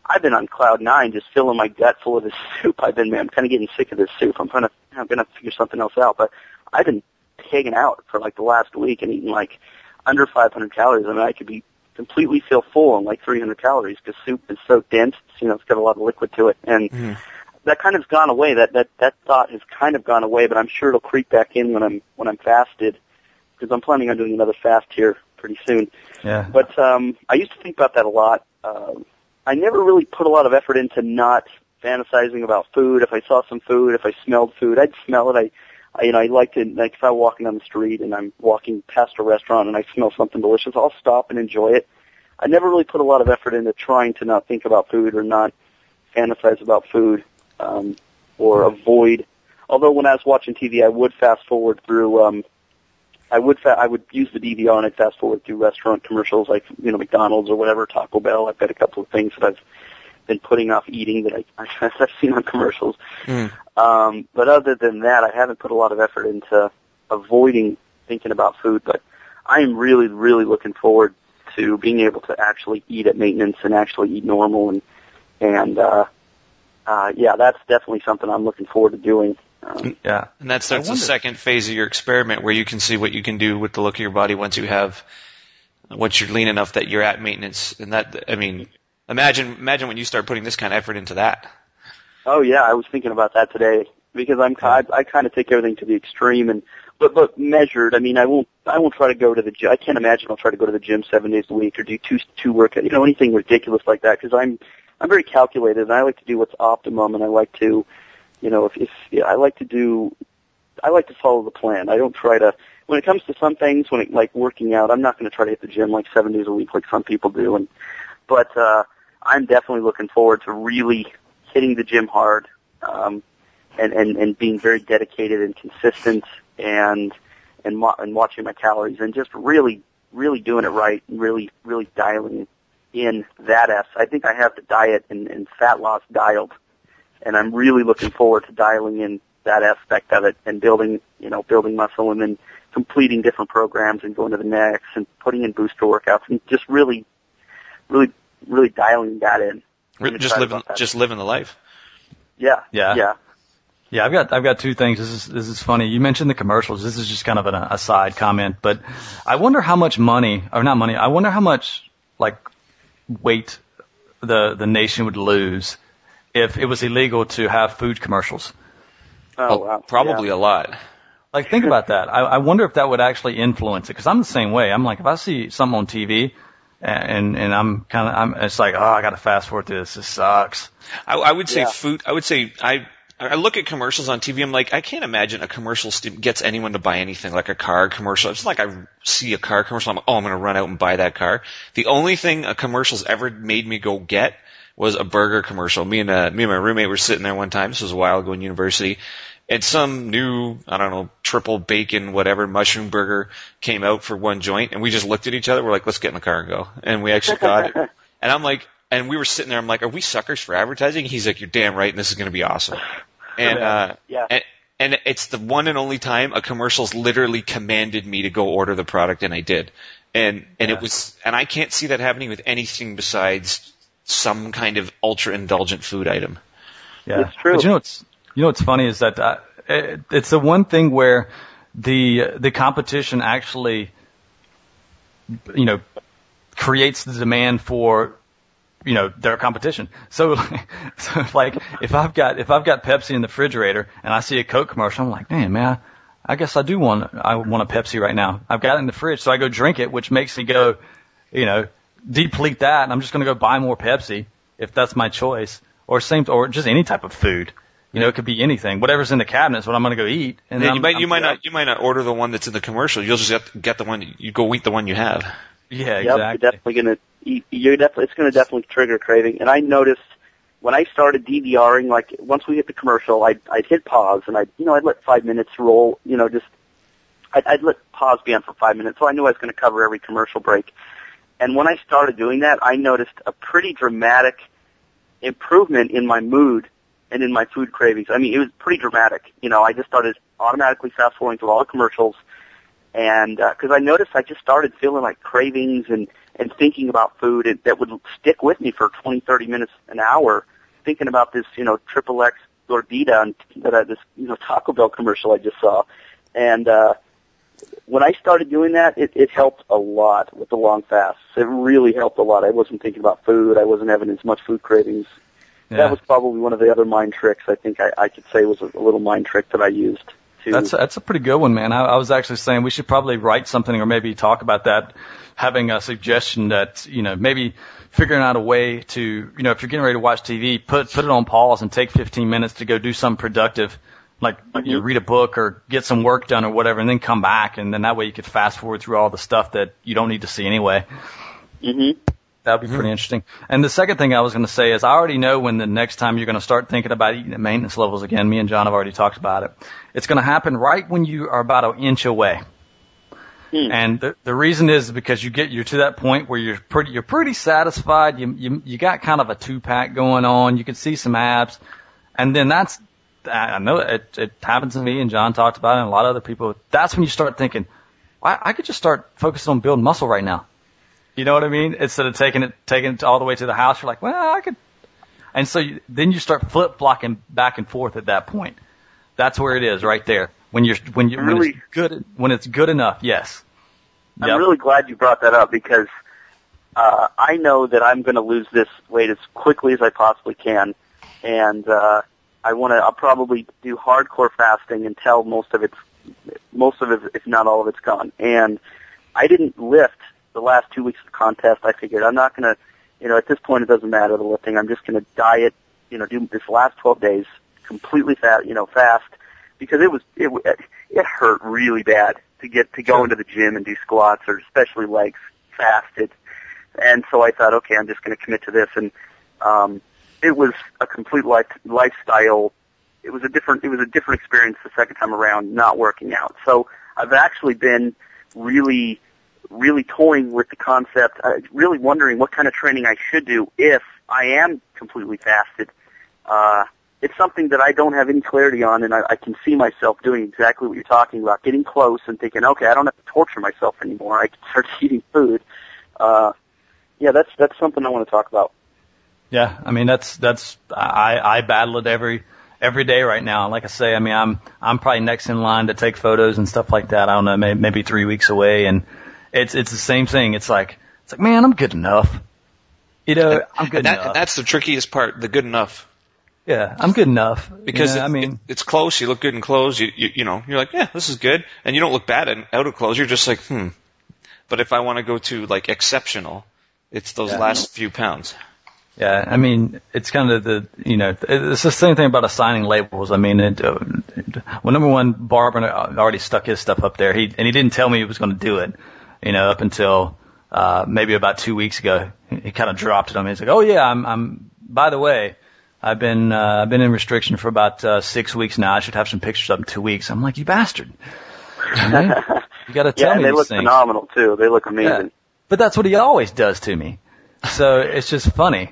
I've been on cloud nine, just filling my gut full of this soup. I'm kind of getting sick of this soup. I'm gonna figure something else out. But I've been pigging out for like the last week and eating like under 500 calories. I mean, I could be completely feel full on like 300 calories because soup is so dense. It's got a lot of liquid to it, and that kind of gone away. That thought has kind of gone away, but I'm sure it'll creep back in when I'm fasted, because I'm planning on doing another fast here pretty soon. Yeah. But I used to think about that a lot. I never really put a lot of effort into not fantasizing about food. If I saw some food, if I smelled food, I'd smell it. I like to, like if I'm walking on the street and I'm walking past a restaurant and I smell something delicious, I'll stop and enjoy it. I never really put a lot of effort into trying to not think about food or not fantasize about food, or avoid. Although when I was watching TV, I would fast forward through, I would use the DVR and I'd fast forward through restaurant commercials like, McDonald's or whatever, Taco Bell. I've got a couple of things that I've been putting off eating that I've seen on commercials. But other than that, I haven't put a lot of effort into avoiding thinking about food. But I am really, really looking forward to being able to actually eat at maintenance and actually eat normal. And that's definitely something I'm looking forward to doing. And that starts the second phase of your experiment where you can see what you can do with the look of your body once you're lean enough that you're at maintenance. And that, I mean, imagine when you start putting this kind of effort into that. Oh yeah, I was thinking about that today because I kind of take everything to the extreme but measured. I mean, I won't try to go to the gym. I can't imagine I'll try to go to the gym 7 days a week or do two workouts, anything ridiculous like that, because I'm very calculated and I like to do what's optimum, and I like to, I like to follow the plan. I don't try to, when it comes to some things, like working out, I'm not going to try to hit the gym like 7 days a week like some people do. But I'm definitely looking forward to really hitting the gym hard, and being very dedicated and consistent and watching my calories and just really, really doing it right and really, really dialing in that I think I have the diet and fat loss dialed. And I'm really looking forward to dialing in that aspect of it and building muscle and then completing different programs and going to the next and putting in booster workouts and just really, really, really dialing that in. Just living the life. Yeah. I've got two things. This is funny. You mentioned the commercials. This is just kind of a side comment, but I wonder how much I wonder how much weight the nation would lose if it was illegal to have food commercials. Oh, wow. Probably a lot. Like, think about that. I wonder if that would actually influence it, because I'm the same way. I'm like, if I see something on TV and it's like, oh, I got to fast forward through this. This sucks. I would say food. I would say I look at commercials on TV. I'm like, I can't imagine a commercial gets anyone to buy anything, like a car commercial. It's like I see a car commercial. I'm like, oh, I'm going to run out and buy that car. The only thing a commercial's ever made me go get was a burger commercial. Me and my roommate were sitting there one time. This was a while ago in university. And some new, I don't know, triple bacon, whatever, mushroom burger came out for one joint. And we just looked at each other. We're like, let's get in the car and go. And we actually got it. And I'm like, and we were sitting there. I'm like, are we suckers for advertising? He's like, you're damn right. And this is going to be awesome. And, and it's the one and only time a commercial's literally commanded me to go order the product. And I did. And it was, and I can't see that happening with anything besides some kind of ultra indulgent food item. Yeah, it's true. But you know what's funny is that it's the one thing where the competition actually, creates the demand for, their competition. So like if I've got Pepsi in the refrigerator and I see a Coke commercial, I'm like, man, I guess I want a Pepsi right now. I've got it in the fridge, so I go drink it, which makes me go, deplete that, and I'm just going to go buy more Pepsi if that's my choice, or just any type of food. It could be anything. Whatever's in the cabinet is what I'm going to go eat. And you might not order the one that's in the commercial. You'll just get the one. You go eat the one you have. Yeah, exactly. You're definitely going to eat. It's going to definitely trigger a craving. And I noticed when I started DVRing, like once we hit the commercial, I'd hit pause and I'd let 5 minutes roll. I'd let pause be on for 5 minutes, so I knew I was going to cover every commercial break. And when I started doing that, I noticed a pretty dramatic improvement in my mood and in my food cravings. I mean, it was pretty dramatic. I just started automatically fast-forwarding through all the commercials, And because I noticed I just started feeling like cravings and thinking about food that would stick with me for 20, 30 minutes, an hour, thinking about this, Triple X Gordita and this, Taco Bell commercial I just saw. And when I started doing that, it helped a lot with the long fasts. It really helped a lot. I wasn't thinking about food. I wasn't having as much food cravings. Yeah. That was probably one of the other mind tricks I think I could say was a little mind trick that I used. That's a pretty good one, man. I was actually saying we should probably write something or maybe talk about that, having a suggestion that, maybe figuring out a way to, if you're getting ready to watch TV, put it on pause and take 15 minutes to go do something productive, like read a book or get some work done or whatever, and then come back, and then that way you could fast forward through all the stuff that you don't need to see anyway. Mm-hmm. That would be pretty interesting. And the second thing I was going to say is I already know when the next time you're going to start thinking about eating at maintenance levels again. Me and John have already talked about it. It's going to happen right when you are about an inch away. And the reason is because you're to that point where you're pretty satisfied. You got kind of a 2-pack going on. You can see some abs. And then I know it happens to me, and John talked about it and a lot of other people. That's when you start thinking, I could just start focusing on building muscle right now. You know what I mean? Instead of taking it all the way to the house, you're like, well, I could. And so then you start flip-flopping back and forth at that point. That's where it is, right there. When it's good enough, yes. I'm really glad you brought that up because I know that I'm going to lose this weight as quickly as I possibly can, and I'll probably do hardcore fasting until most of it, if not all of it's gone. And I didn't lift the last 2 weeks of the contest. I figured I'm not going to, at this point it doesn't matter the lifting. I'm just going to diet, do this last 12 days completely fast, because it hurt really bad to go into the gym and do squats or especially legs fasted. And so I thought, okay, I'm just going to commit to this. And it was a complete lifestyle. It was a different experience the second time around, not working out. So I've actually been really toying with the concept, really wondering what kind of training I should do if I am completely fasted. It's something that I don't have any clarity on, and I can see myself doing exactly what you're talking about, getting close and thinking, okay, I don't have to torture myself anymore. I can start eating food. That's something I want to talk about. Yeah, I mean I battle it every day right now. Like I say, I mean I'm probably next in line to take photos and stuff like that. I don't know, maybe 3 weeks away, and it's the same thing. It's like man, I'm good enough. I'm good enough. And that's the trickiest part, the good enough. Yeah, I'm good enough. Because it's close, you look good in clothes, you're like, yeah, this is good. And you don't look bad out of clothes, you're just like, But if I want to go to like exceptional, it's those last few pounds. Yeah, I mean, it's kind of it's the same thing about assigning labels. I mean, well, number one, Barber already stuck his stuff up there. He didn't tell me he was going to do it, up until, maybe about 2 weeks ago. He kind of dropped it on me. He's like, oh yeah, I'm, by the way, I've been in restriction for about 6 weeks now. I should have some pictures up in 2 weeks. I'm like, you bastard. You got to tell me these things. Yeah, they look phenomenal too. They look amazing. Yeah. But that's what he always does to me. So it's just funny.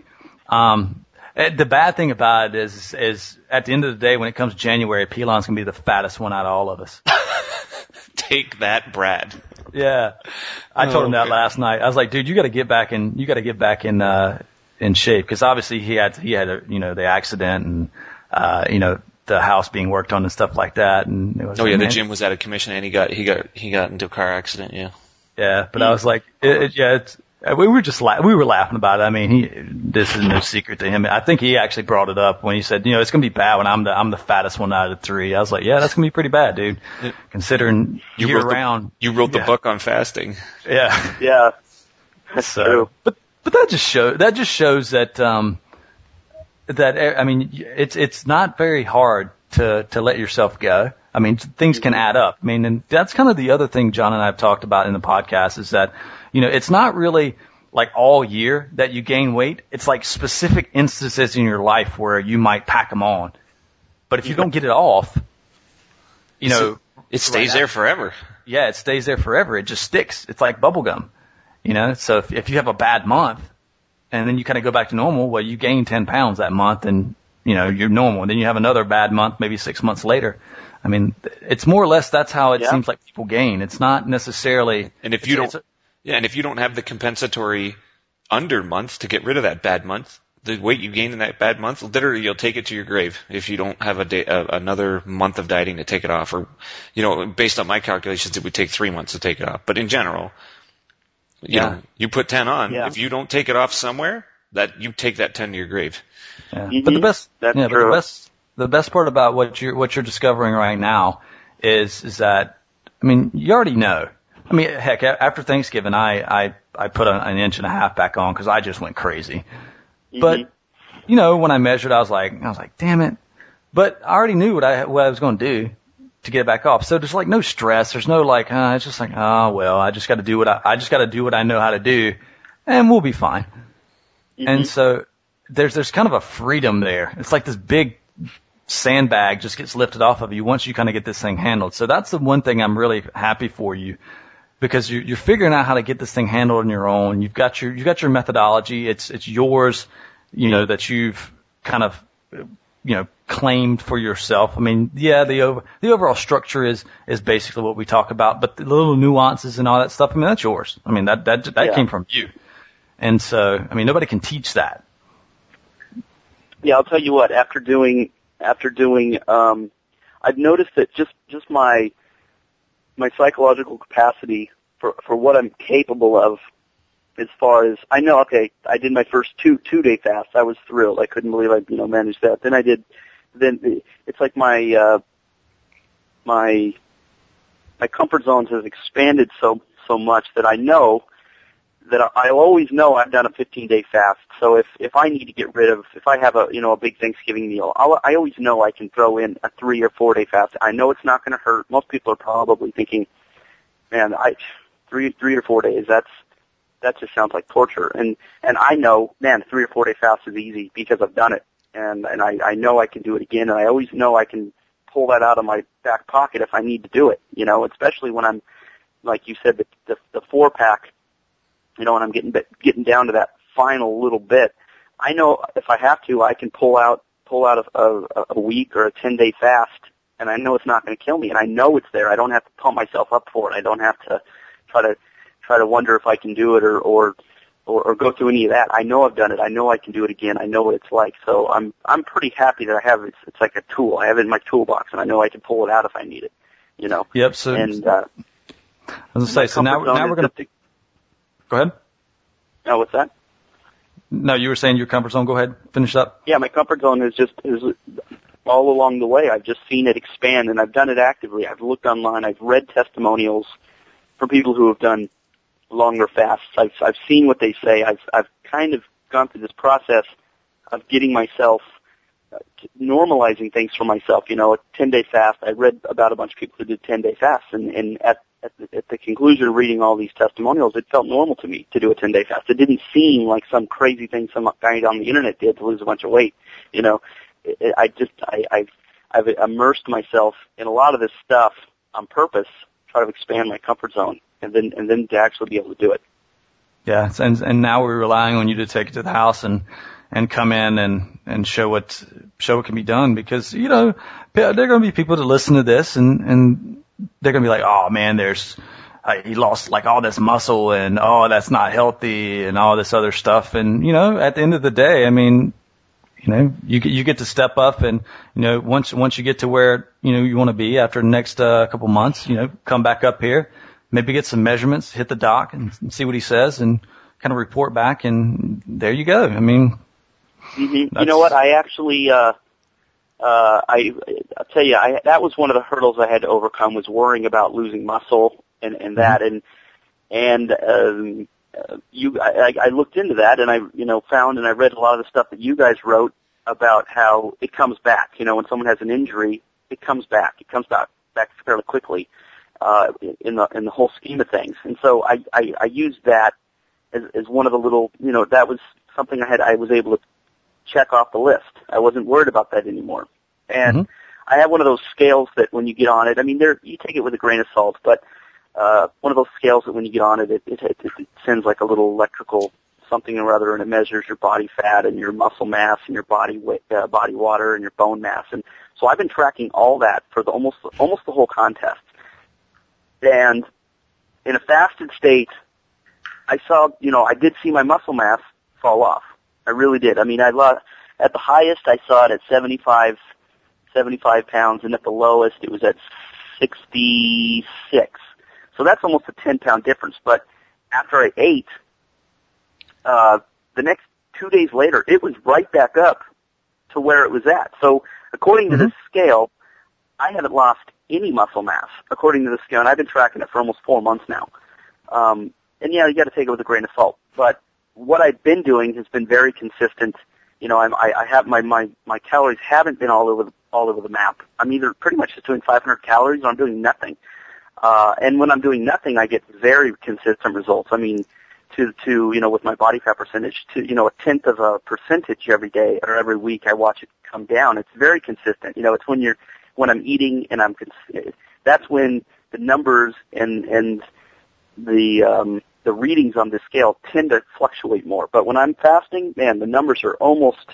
The bad thing about it is at the end of the day, when it comes to January, Pelon's gonna be the fattest one out of all of us. Take that, Brad. Yeah. I told him that last night. I was like, dude, you gotta get back in shape. Cause obviously he had the accident and, the house being worked on and stuff like that. And it was the gym was out of commission and he got into a car accident. Yeah. Yeah. But I was like, we were laughing about it. I mean, this is no secret to him. I think he actually brought it up when he said, it's going to be bad when I'm the fattest one out of the three. I was like, yeah, that's going to be pretty bad, dude. Considering you wrote the book on fasting. Yeah. Yeah. That's true. But that just shows that, I mean, it's not very hard to let yourself go. I mean, things can add up. I mean, and that's kind of the other thing John and I have talked about in the podcast is that, it's not really like all year that you gain weight. It's like specific instances in your life where you might pack them on. But if you don't get it off, it stays there forever. Yeah, it stays there forever. It just sticks. It's like bubble gum, So if you have a bad month and then you kind of go back to normal, well, you gain 10 pounds that month and, you're normal. And then you have another bad month, maybe 6 months later. I mean, it's more or less that's how it seems like people gain. It's not necessarily. And if you don't have the compensatory under month to get rid of that bad month, the weight you gain in that bad month, literally you'll take it to your grave if you don't have another month of dieting to take it off. Or, based on my calculations, it would take 3 months to take it off. But in general, you know, you put 10 on. Yeah. If you don't take it off somewhere, that you take that 10 to your grave. Yeah. But the best part about what you're discovering right now is that, I mean, you already know. I mean, heck, after Thanksgiving, I put an inch and a half back on because I just went crazy. But, when I measured, I was like, damn it. But I already knew what I was going to do to get it back off. So there's like no stress. There's no it's just like, oh, well, I just got to do what I know how to do and we'll be fine. Mm-hmm. And so there's kind of a freedom there. It's like this big sandbag just gets lifted off of you once you kind of get this thing handled. So that's the one thing I'm really happy for you. Because you're figuring out how to get this thing handled on your own. You've got your methodology. It's yours, that you've kind of, claimed for yourself. I mean, the overall structure is basically what we talk about, but the little nuances and all that stuff, I mean, that's yours. I mean, that came from you. And so, I mean, nobody can teach that. Yeah, I'll tell you what, after doing, I've noticed that just my psychological capacity for what I'm capable of, as far as I know. Okay, I did my first two-day fast. I was thrilled. I couldn't believe I managed that. Then it's like my comfort zones has expanded so much that I know that I always know I've done a 15-day fast. So if I need to get rid of, if I have a big Thanksgiving meal, I always know I can throw in a 3 or 4 day fast. I know it's not going to hurt. Most people are probably thinking, man, 3 or 4 days, that just sounds like torture. And I know, man, 3 or 4 day fast is easy because I've done it. And I know I can do it again, and I always know I can pull that out of my back pocket if I need to do it, especially when I'm, like you said, the 4-pack, when I'm getting down to that final little bit. I know if I have to, I can pull out a week or a 10-day fast, and I know it's not going to kill me, and I know it's there. I don't have to pump myself up for it. I don't have to try to wonder if I can do it or go through any of that. I know I've done it. I know I can do it again. I know what it's like. So I'm pretty happy that I have it. It's like a tool. I have it in my toolbox, and I know I can pull it out if I need it. Yep. So, and I was going to say, so now we're going to. Go ahead. Oh, what's that? No, you were saying your comfort zone. Go ahead. Finish up. Yeah, my comfort zone is all along the way. I've just seen it expand, and I've done it actively. I've looked online. I've read testimonials from people who have done longer fasts. I've seen what they say. I've kind of gone through this process of getting myself normalizing things for myself. A 10-day fast. I read about a bunch of people who did 10-day fasts, and at the conclusion of reading all these testimonials, it felt normal to me to do a 10-day fast. It didn't seem like some crazy thing some guy on the internet did to lose a bunch of weight. I've immersed myself in a lot of this stuff on purpose, try to expand my comfort zone, and then to actually be able to do it. Yeah, and now we're relying on you to take it to the house and come in and show what can be done, because there are going to be people that listen to this and they're going to be like, oh man, he lost like all this muscle and that's not healthy and all this other stuff. And at the end of the day, I mean, you get to step up, and once you get to where you want to be after the next couple months, come back up here, maybe get some measurements, hit the doc and see what he says, and kind of report back, and there you go. I mean, you know what? I actually, I'll tell you, that was one of the hurdles I had to overcome, was worrying about losing muscle and that, I looked into that, and I found, and I read a lot of the stuff that you guys wrote about how it comes back. When someone has an injury, it comes back. It comes back fairly quickly in the whole scheme of things. And so I used that as one of the little, that was something I was able to check off the list. I wasn't worried about that anymore. And I have one of those scales that when you get on it, I mean, you take it with a grain of salt, but one of those scales that when you get on it, it sends like a little electrical something or other, and it measures your body fat and your muscle mass and your body weight, body water and your bone mass. And so I've been tracking all that for almost the whole contest. And in a fasted state, I saw, I did see my muscle mass fall off. I really did. I mean, at the highest, I saw it at 75 pounds, and at the lowest, it was at 66. So that's almost a 10-pound difference. But after I ate, the next 2 days later, it was right back up to where it was at. So according to this scale, I haven't lost any muscle mass, according to the scale, and I've been tracking it for almost 4 months now. And yeah, you got to take it with a grain of salt. But what I've been doing has been very consistent. I have my calories haven't been all over the map. I'm either pretty much just doing 500 calories or I'm doing nothing. And when I'm doing nothing, I get very consistent results. I mean, with my body fat percentage, a tenth of a percentage every day or every week, I watch it come down. It's very consistent. It's when I'm eating and that's when the numbers and the readings on the scale tend to fluctuate more. But when I'm fasting, man, the numbers are almost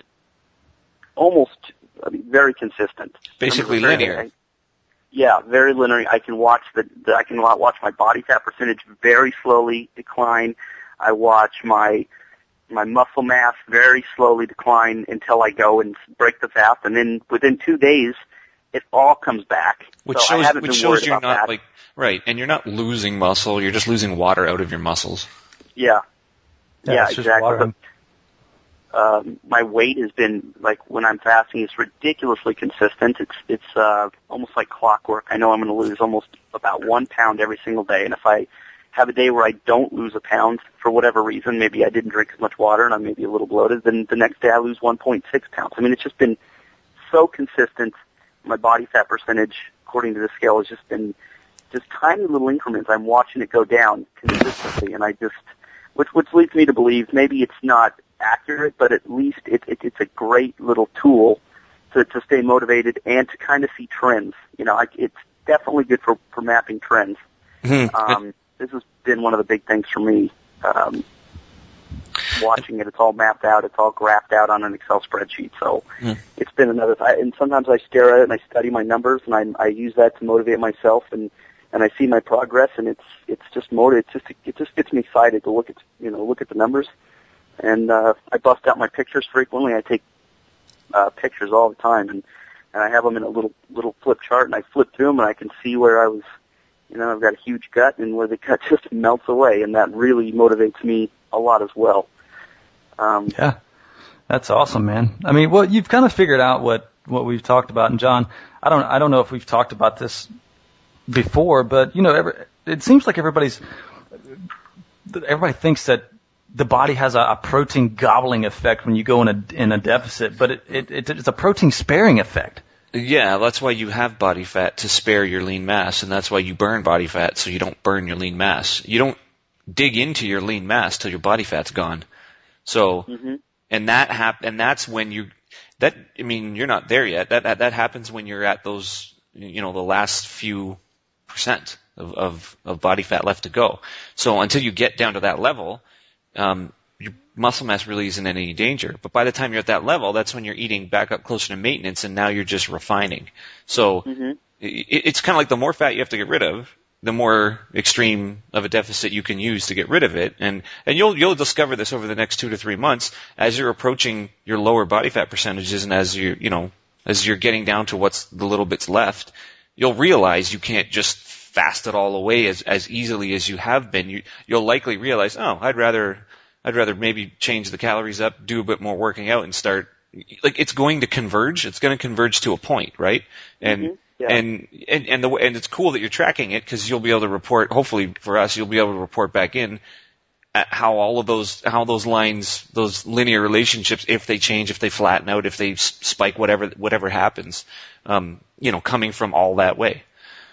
very consistent. Basically linear. Yeah, very linear. I can watch I can watch my body fat percentage very slowly decline. I watch my muscle mass very slowly decline until I go and break the fast, and then within 2 days, it all comes back. Which shows you're not right, and you're not losing muscle. You're just losing water out of your muscles. Yeah, it's exactly. My weight has been, when I'm fasting, it's ridiculously consistent. It's almost like clockwork. I know I'm going to lose almost about 1 pound every single day, and if I have a day where I don't lose a pound for whatever reason, maybe I didn't drink as much water and I'm maybe a little bloated, then the next day I lose 1.6 pounds. I mean, it's just been so consistent. My body fat percentage, according to the scale, has just been just tiny little increments. I'm watching it go down consistently, and which leads me to believe maybe it's not accurate, but at least it's a great little tool to stay motivated and to kind of see trends. It's definitely good for mapping trends. Mm-hmm. This has been one of the big things for me. Watching it, it's all mapped out, it's all graphed out on an Excel spreadsheet. So it's been another. And sometimes I stare at it and I study my numbers, and I use that to motivate myself, and I see my progress, and it just gets me excited to look at the numbers. And I bust out my pictures frequently. I take pictures all the time, and I have them in a little flip chart, and I flip through them, and I can see where I was. I've got a huge gut, and where the gut just melts away, and that really motivates me a lot as well. Yeah, that's awesome, man. I mean, well, you've kind of figured out what we've talked about, and John, I don't know if we've talked about this before, but it seems like everybody thinks that the body has a protein gobbling effect when you go in a deficit, but it's a protein sparing effect. Yeah, that's why you have body fat, to spare your lean mass, and that's why you burn body fat, so you don't burn your lean mass. You don't dig into your lean mass till your body fat's gone. So, and that's when you're not there yet. That happens when you're at those, the last few percent of body fat left to go. So until you get down to that level, your muscle mass really isn't in any danger. But by the time you're at that level, that's when you're eating back up closer to maintenance, and now you're just refining. So it's kind of like the more fat you have to get rid of, the more extreme of a deficit you can use to get rid of it. And you'll discover this over the next 2 to 3 months as you're approaching your lower body fat percentages, and as you're getting down to what's the little bits left, you'll realize you can't just fast it all away as easily as you have been. You'll likely realize, I'd rather maybe change the calories up, do a bit more working out, and start, it's going to converge. It's going to converge to a point, right? And and it's cool that you're tracking it, because you'll be able to report. Hopefully for us, you'll be able to report back in at how those lines, those linear relationships, if they change, if they flatten out, if they spike, whatever happens, coming from all that way.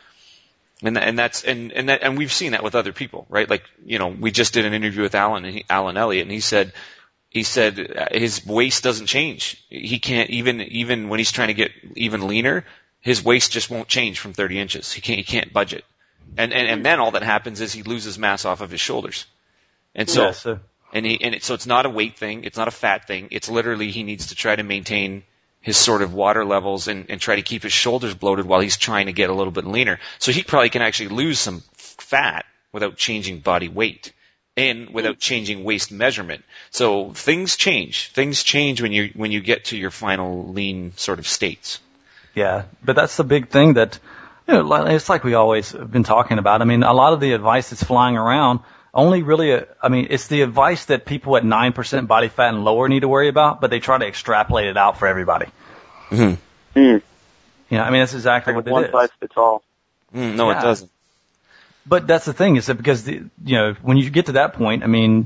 And we've seen that with other people, right? We just did an interview with Alan Elliott, and he said his waist doesn't change. He can't, even when he's trying to get even leaner, his waist just won't change from 30 inches. He can't budge it. And then all that happens is he loses mass off of his shoulders. And so, So it's not a weight thing, it's not a fat thing. It's literally he needs to try to maintain his sort of water levels and try to keep his shoulders bloated while he's trying to get a little bit leaner. So he probably can actually lose some fat without changing body weight and without changing waist measurement. So things change. Things change when you get to your final lean sort of states. Yeah, but that's the big thing that, it's like we always have been talking about. I mean, a lot of the advice that's flying around only really, it's the advice that people at 9% body fat and lower need to worry about, but they try to extrapolate it out for everybody. Mm-hmm. Mm. That's exactly like what it one is. One size fits all. No, it doesn't. But that's the thing, is that because when you get to that point,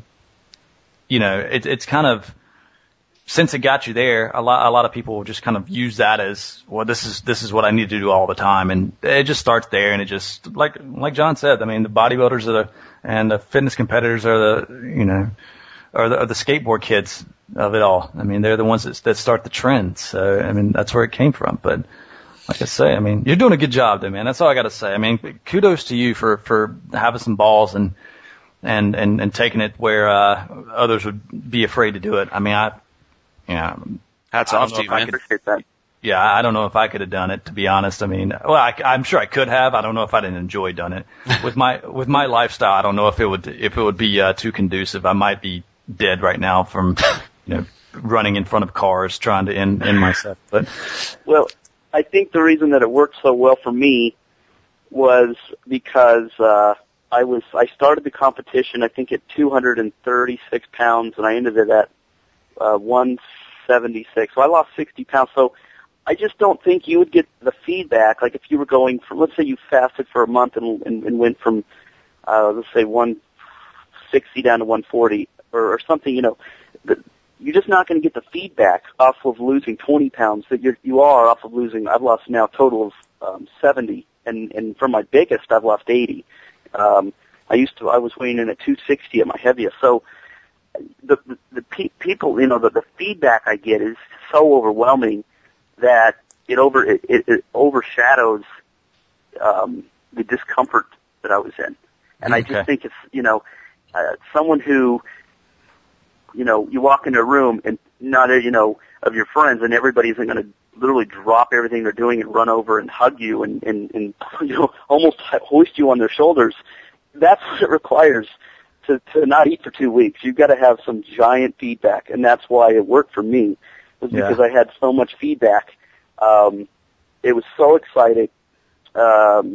it's kind of, since it got you there, a lot of people will just kind of use that as, well, this is what I need to do all the time, and it just starts there, and it just like John said, the bodybuilders and the fitness competitors are the skateboard kids of it all. They're the ones that start the trend. So that's where it came from. But like I say, you're doing a good job there, man. That's all I got to say. Kudos to you for having some balls and taking it where others would be afraid to do it. Hats off to you, man. Yeah, I don't know if I could have done it, to be honest. I'm sure I could have. I don't know if I'd enjoy done it. With my lifestyle, I don't know if it would be too conducive. I might be dead right now from running in front of cars trying to end myself. But I think the reason that it worked so well for me was because I started the competition, I think, at 236 pounds, and I ended it at 176. So I lost 60 pounds. So I just don't think you would get the feedback. Like if you were going from, let's say you fasted for a month and went from, let's say 160 down to 140 or something, you're just not going to get the feedback off of losing 20 pounds that you are off of losing. I've lost now a total of 70, and from my biggest, I've lost 80. I was weighing in at 260 at my heaviest. So the people, the feedback I get is so overwhelming that it overshadows the discomfort that I was in. And I just think it's, someone who, you walk into a room and not, of your friends, and everybody's going to literally drop everything they're doing and run over and hug you and almost hoist you on their shoulders. That's what it requires to not eat for 2 weeks. You've got to have some giant feedback, and that's why it worked for me, was because I had so much feedback. It was so exciting, and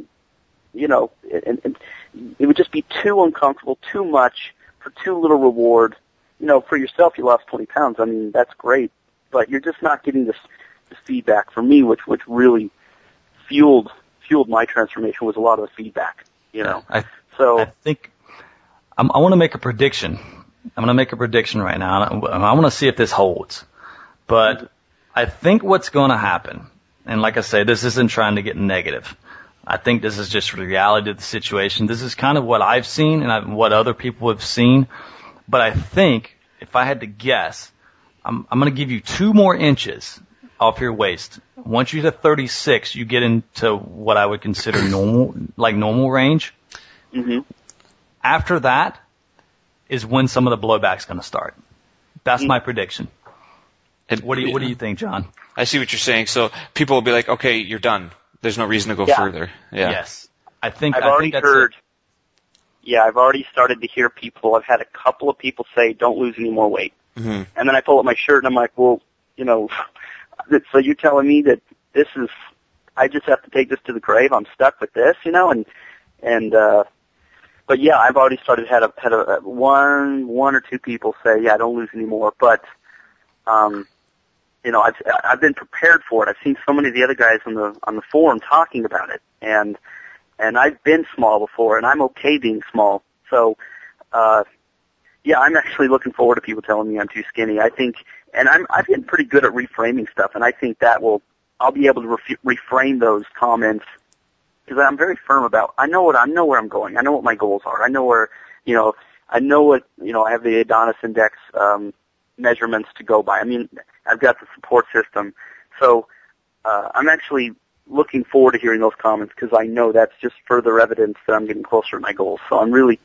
it would just be too uncomfortable, too much, for too little reward. For yourself, you lost 20 pounds. That's great, but you're just not getting this feedback from me, which really fueled my transformation, was a lot of the feedback, I think I want to make a prediction. I'm going to make a prediction right now. I want to see if this holds. But I think what's going to happen, and like I say, this isn't trying to get negative. I think this is just the reality of the situation. This is kind of what I've seen and what other people have seen. But I think, if I had to guess, I'm going to give you 2 more inches off your waist. Once you hit 36, you get into what I would consider normal range. Mm-hmm. After that is when some of the blowback's going to start. That's my prediction. What do you think, John? I see what you're saying. So people will be like, okay, you're done. There's no reason to go further. Yeah. Yes. I've already started to hear people. I've had a couple of people say, don't lose any more weight. Mm-hmm. And then I pull up my shirt and I'm like, well, so you're telling me that I just have to take this to the grave? I'm stuck with this, but yeah, I've already started, had a one or two people say, yeah, don't lose any more. But, I've been prepared for it. I've seen so many of the other guys on the forum talking about it. And I've been small before, and I'm okay being small. So, I'm actually looking forward to people telling me I'm too skinny. I think, and I've been pretty good at reframing stuff, and I think I'll be able to reframe those comments, because I'm very firm about, I know where I'm going. I know what my goals are. I know where, I know what, I have the Adonis Index, measurements to go by. I've got the support system. So, I'm actually looking forward to hearing those comments because I know that's just further evidence that I'm getting closer to my goals. So I'm really,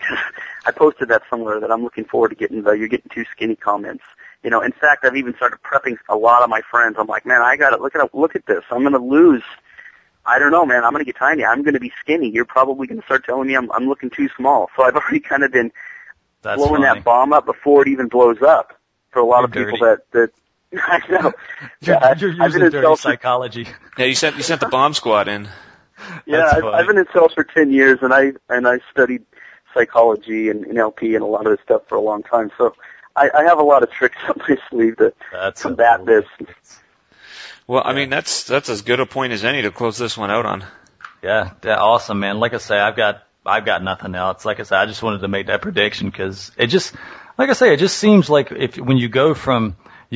I posted that somewhere that I'm looking forward to getting the "you're getting too skinny" comments. You know, in fact, I've even started prepping a lot of my friends. I'm like, man, I got to look at this. I'm going to lose. I don't know, man. I'm going to get tiny. I'm going to be skinny. You're probably going to start telling me I'm looking too small. So I've already kind of been blowing that bomb up before it even blows up for a lot of people that I know. You're using dirty psychology. Yeah, you sent the bomb squad in. Yeah, I've been in sales for 10 years, and I studied psychology and NLP and a lot of this stuff for a long time. So I have a lot of tricks up my sleeve to combat this. Well, I mean, that's as good a point as any to close this one out on. Yeah, awesome, man. Like I say, I've got nothing else. Like I said, I just wanted to make that prediction because it just, like I say, it just seems like when you go from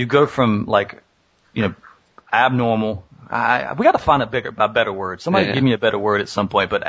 like, you know, abnormal. We got to find a better word. Somebody give me a better word at some point. But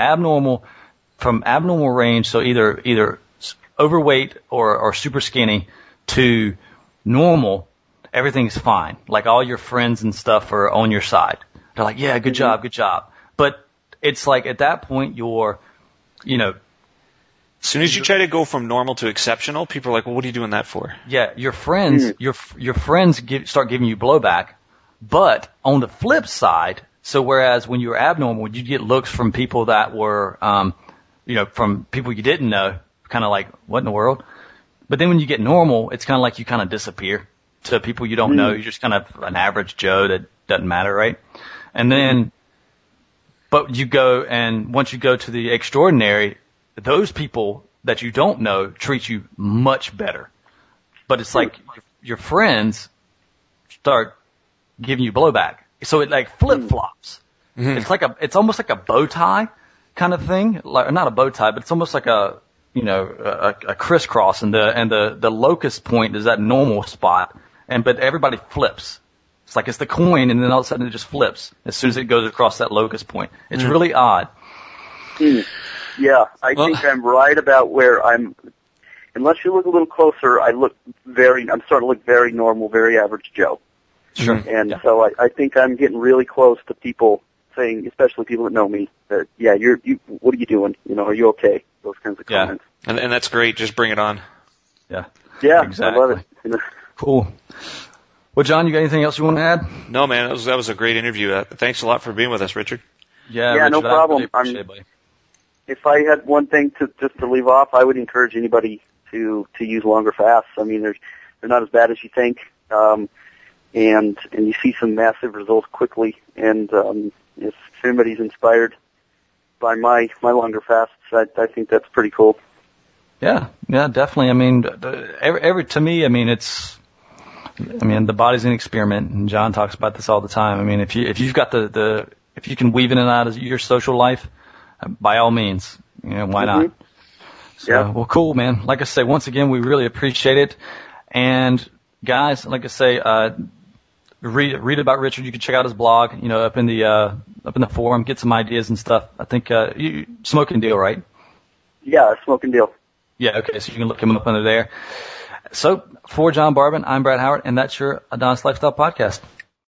from abnormal range, so either overweight or super skinny to normal, everything's fine. Like all your friends and stuff are on your side. They're like, yeah, good job. But it's like at that point you're, you know. As soon as you try to go from normal to exceptional, people are like, well, what are you doing that for? Yeah, your friends, your friends start giving you blowback. But on the flip side, so whereas when you were abnormal, you get looks from people that were, you know, from people you didn't know, kind of like, what in the world? But then when you get normal, it's kind of like you kind of disappear to people you don't know. You're just kind of an average Joe that doesn't matter, right? And then, but you go, and once you go to the extraordinary, those people that you don't know treat you much better. But it's like your friends start giving you blowback. So it like flip-flops. Mm-hmm. It's almost like a bow tie kind of thing. Like, not a bow tie, but it's almost like a crisscross, and the locus point is that normal spot, but everybody flips. It's like it's the coin, and then all of a sudden it just flips as soon as it goes across that locus point. It's really odd. Yeah, I think I'm right about where I'm. Unless you look a little closer, I'm starting to look very normal, very average Joe. Sure. And so I think I'm getting really close to people saying, especially people that know me, that what are you doing? You know, are you okay? Those kinds of comments. And that's great. Just bring it on. Yeah, exactly. I love it. Cool. Well, John, you got anything else you want to add? No, man. That was a great interview. Thanks a lot for being with us, Richard. Yeah, Richard, no problem. I really appreciate it, buddy. If I had one thing to leave off, I would encourage anybody to use longer fasts. I mean, they're not as bad as you think, and you see some massive results quickly. And if anybody's inspired by my longer fasts, I think that's pretty cool. Yeah, definitely. I mean, to me, I mean, the body's an experiment, and John talks about this all the time. I mean, if you've got if you can weave in and out of your social life, by all means, you know, why not? So, well, cool, man. Like I say, once again, we really appreciate it. And guys, like I say, read about Richard. You can check out his blog, you know, up in the forum, get some ideas and stuff. I think, Smoking Deal, right? Yeah, Smoking Deal. Yeah. Okay. So you can look him up under there. So for John Barbin, I'm Brad Howard, and that's your Adonis Lifestyle Podcast.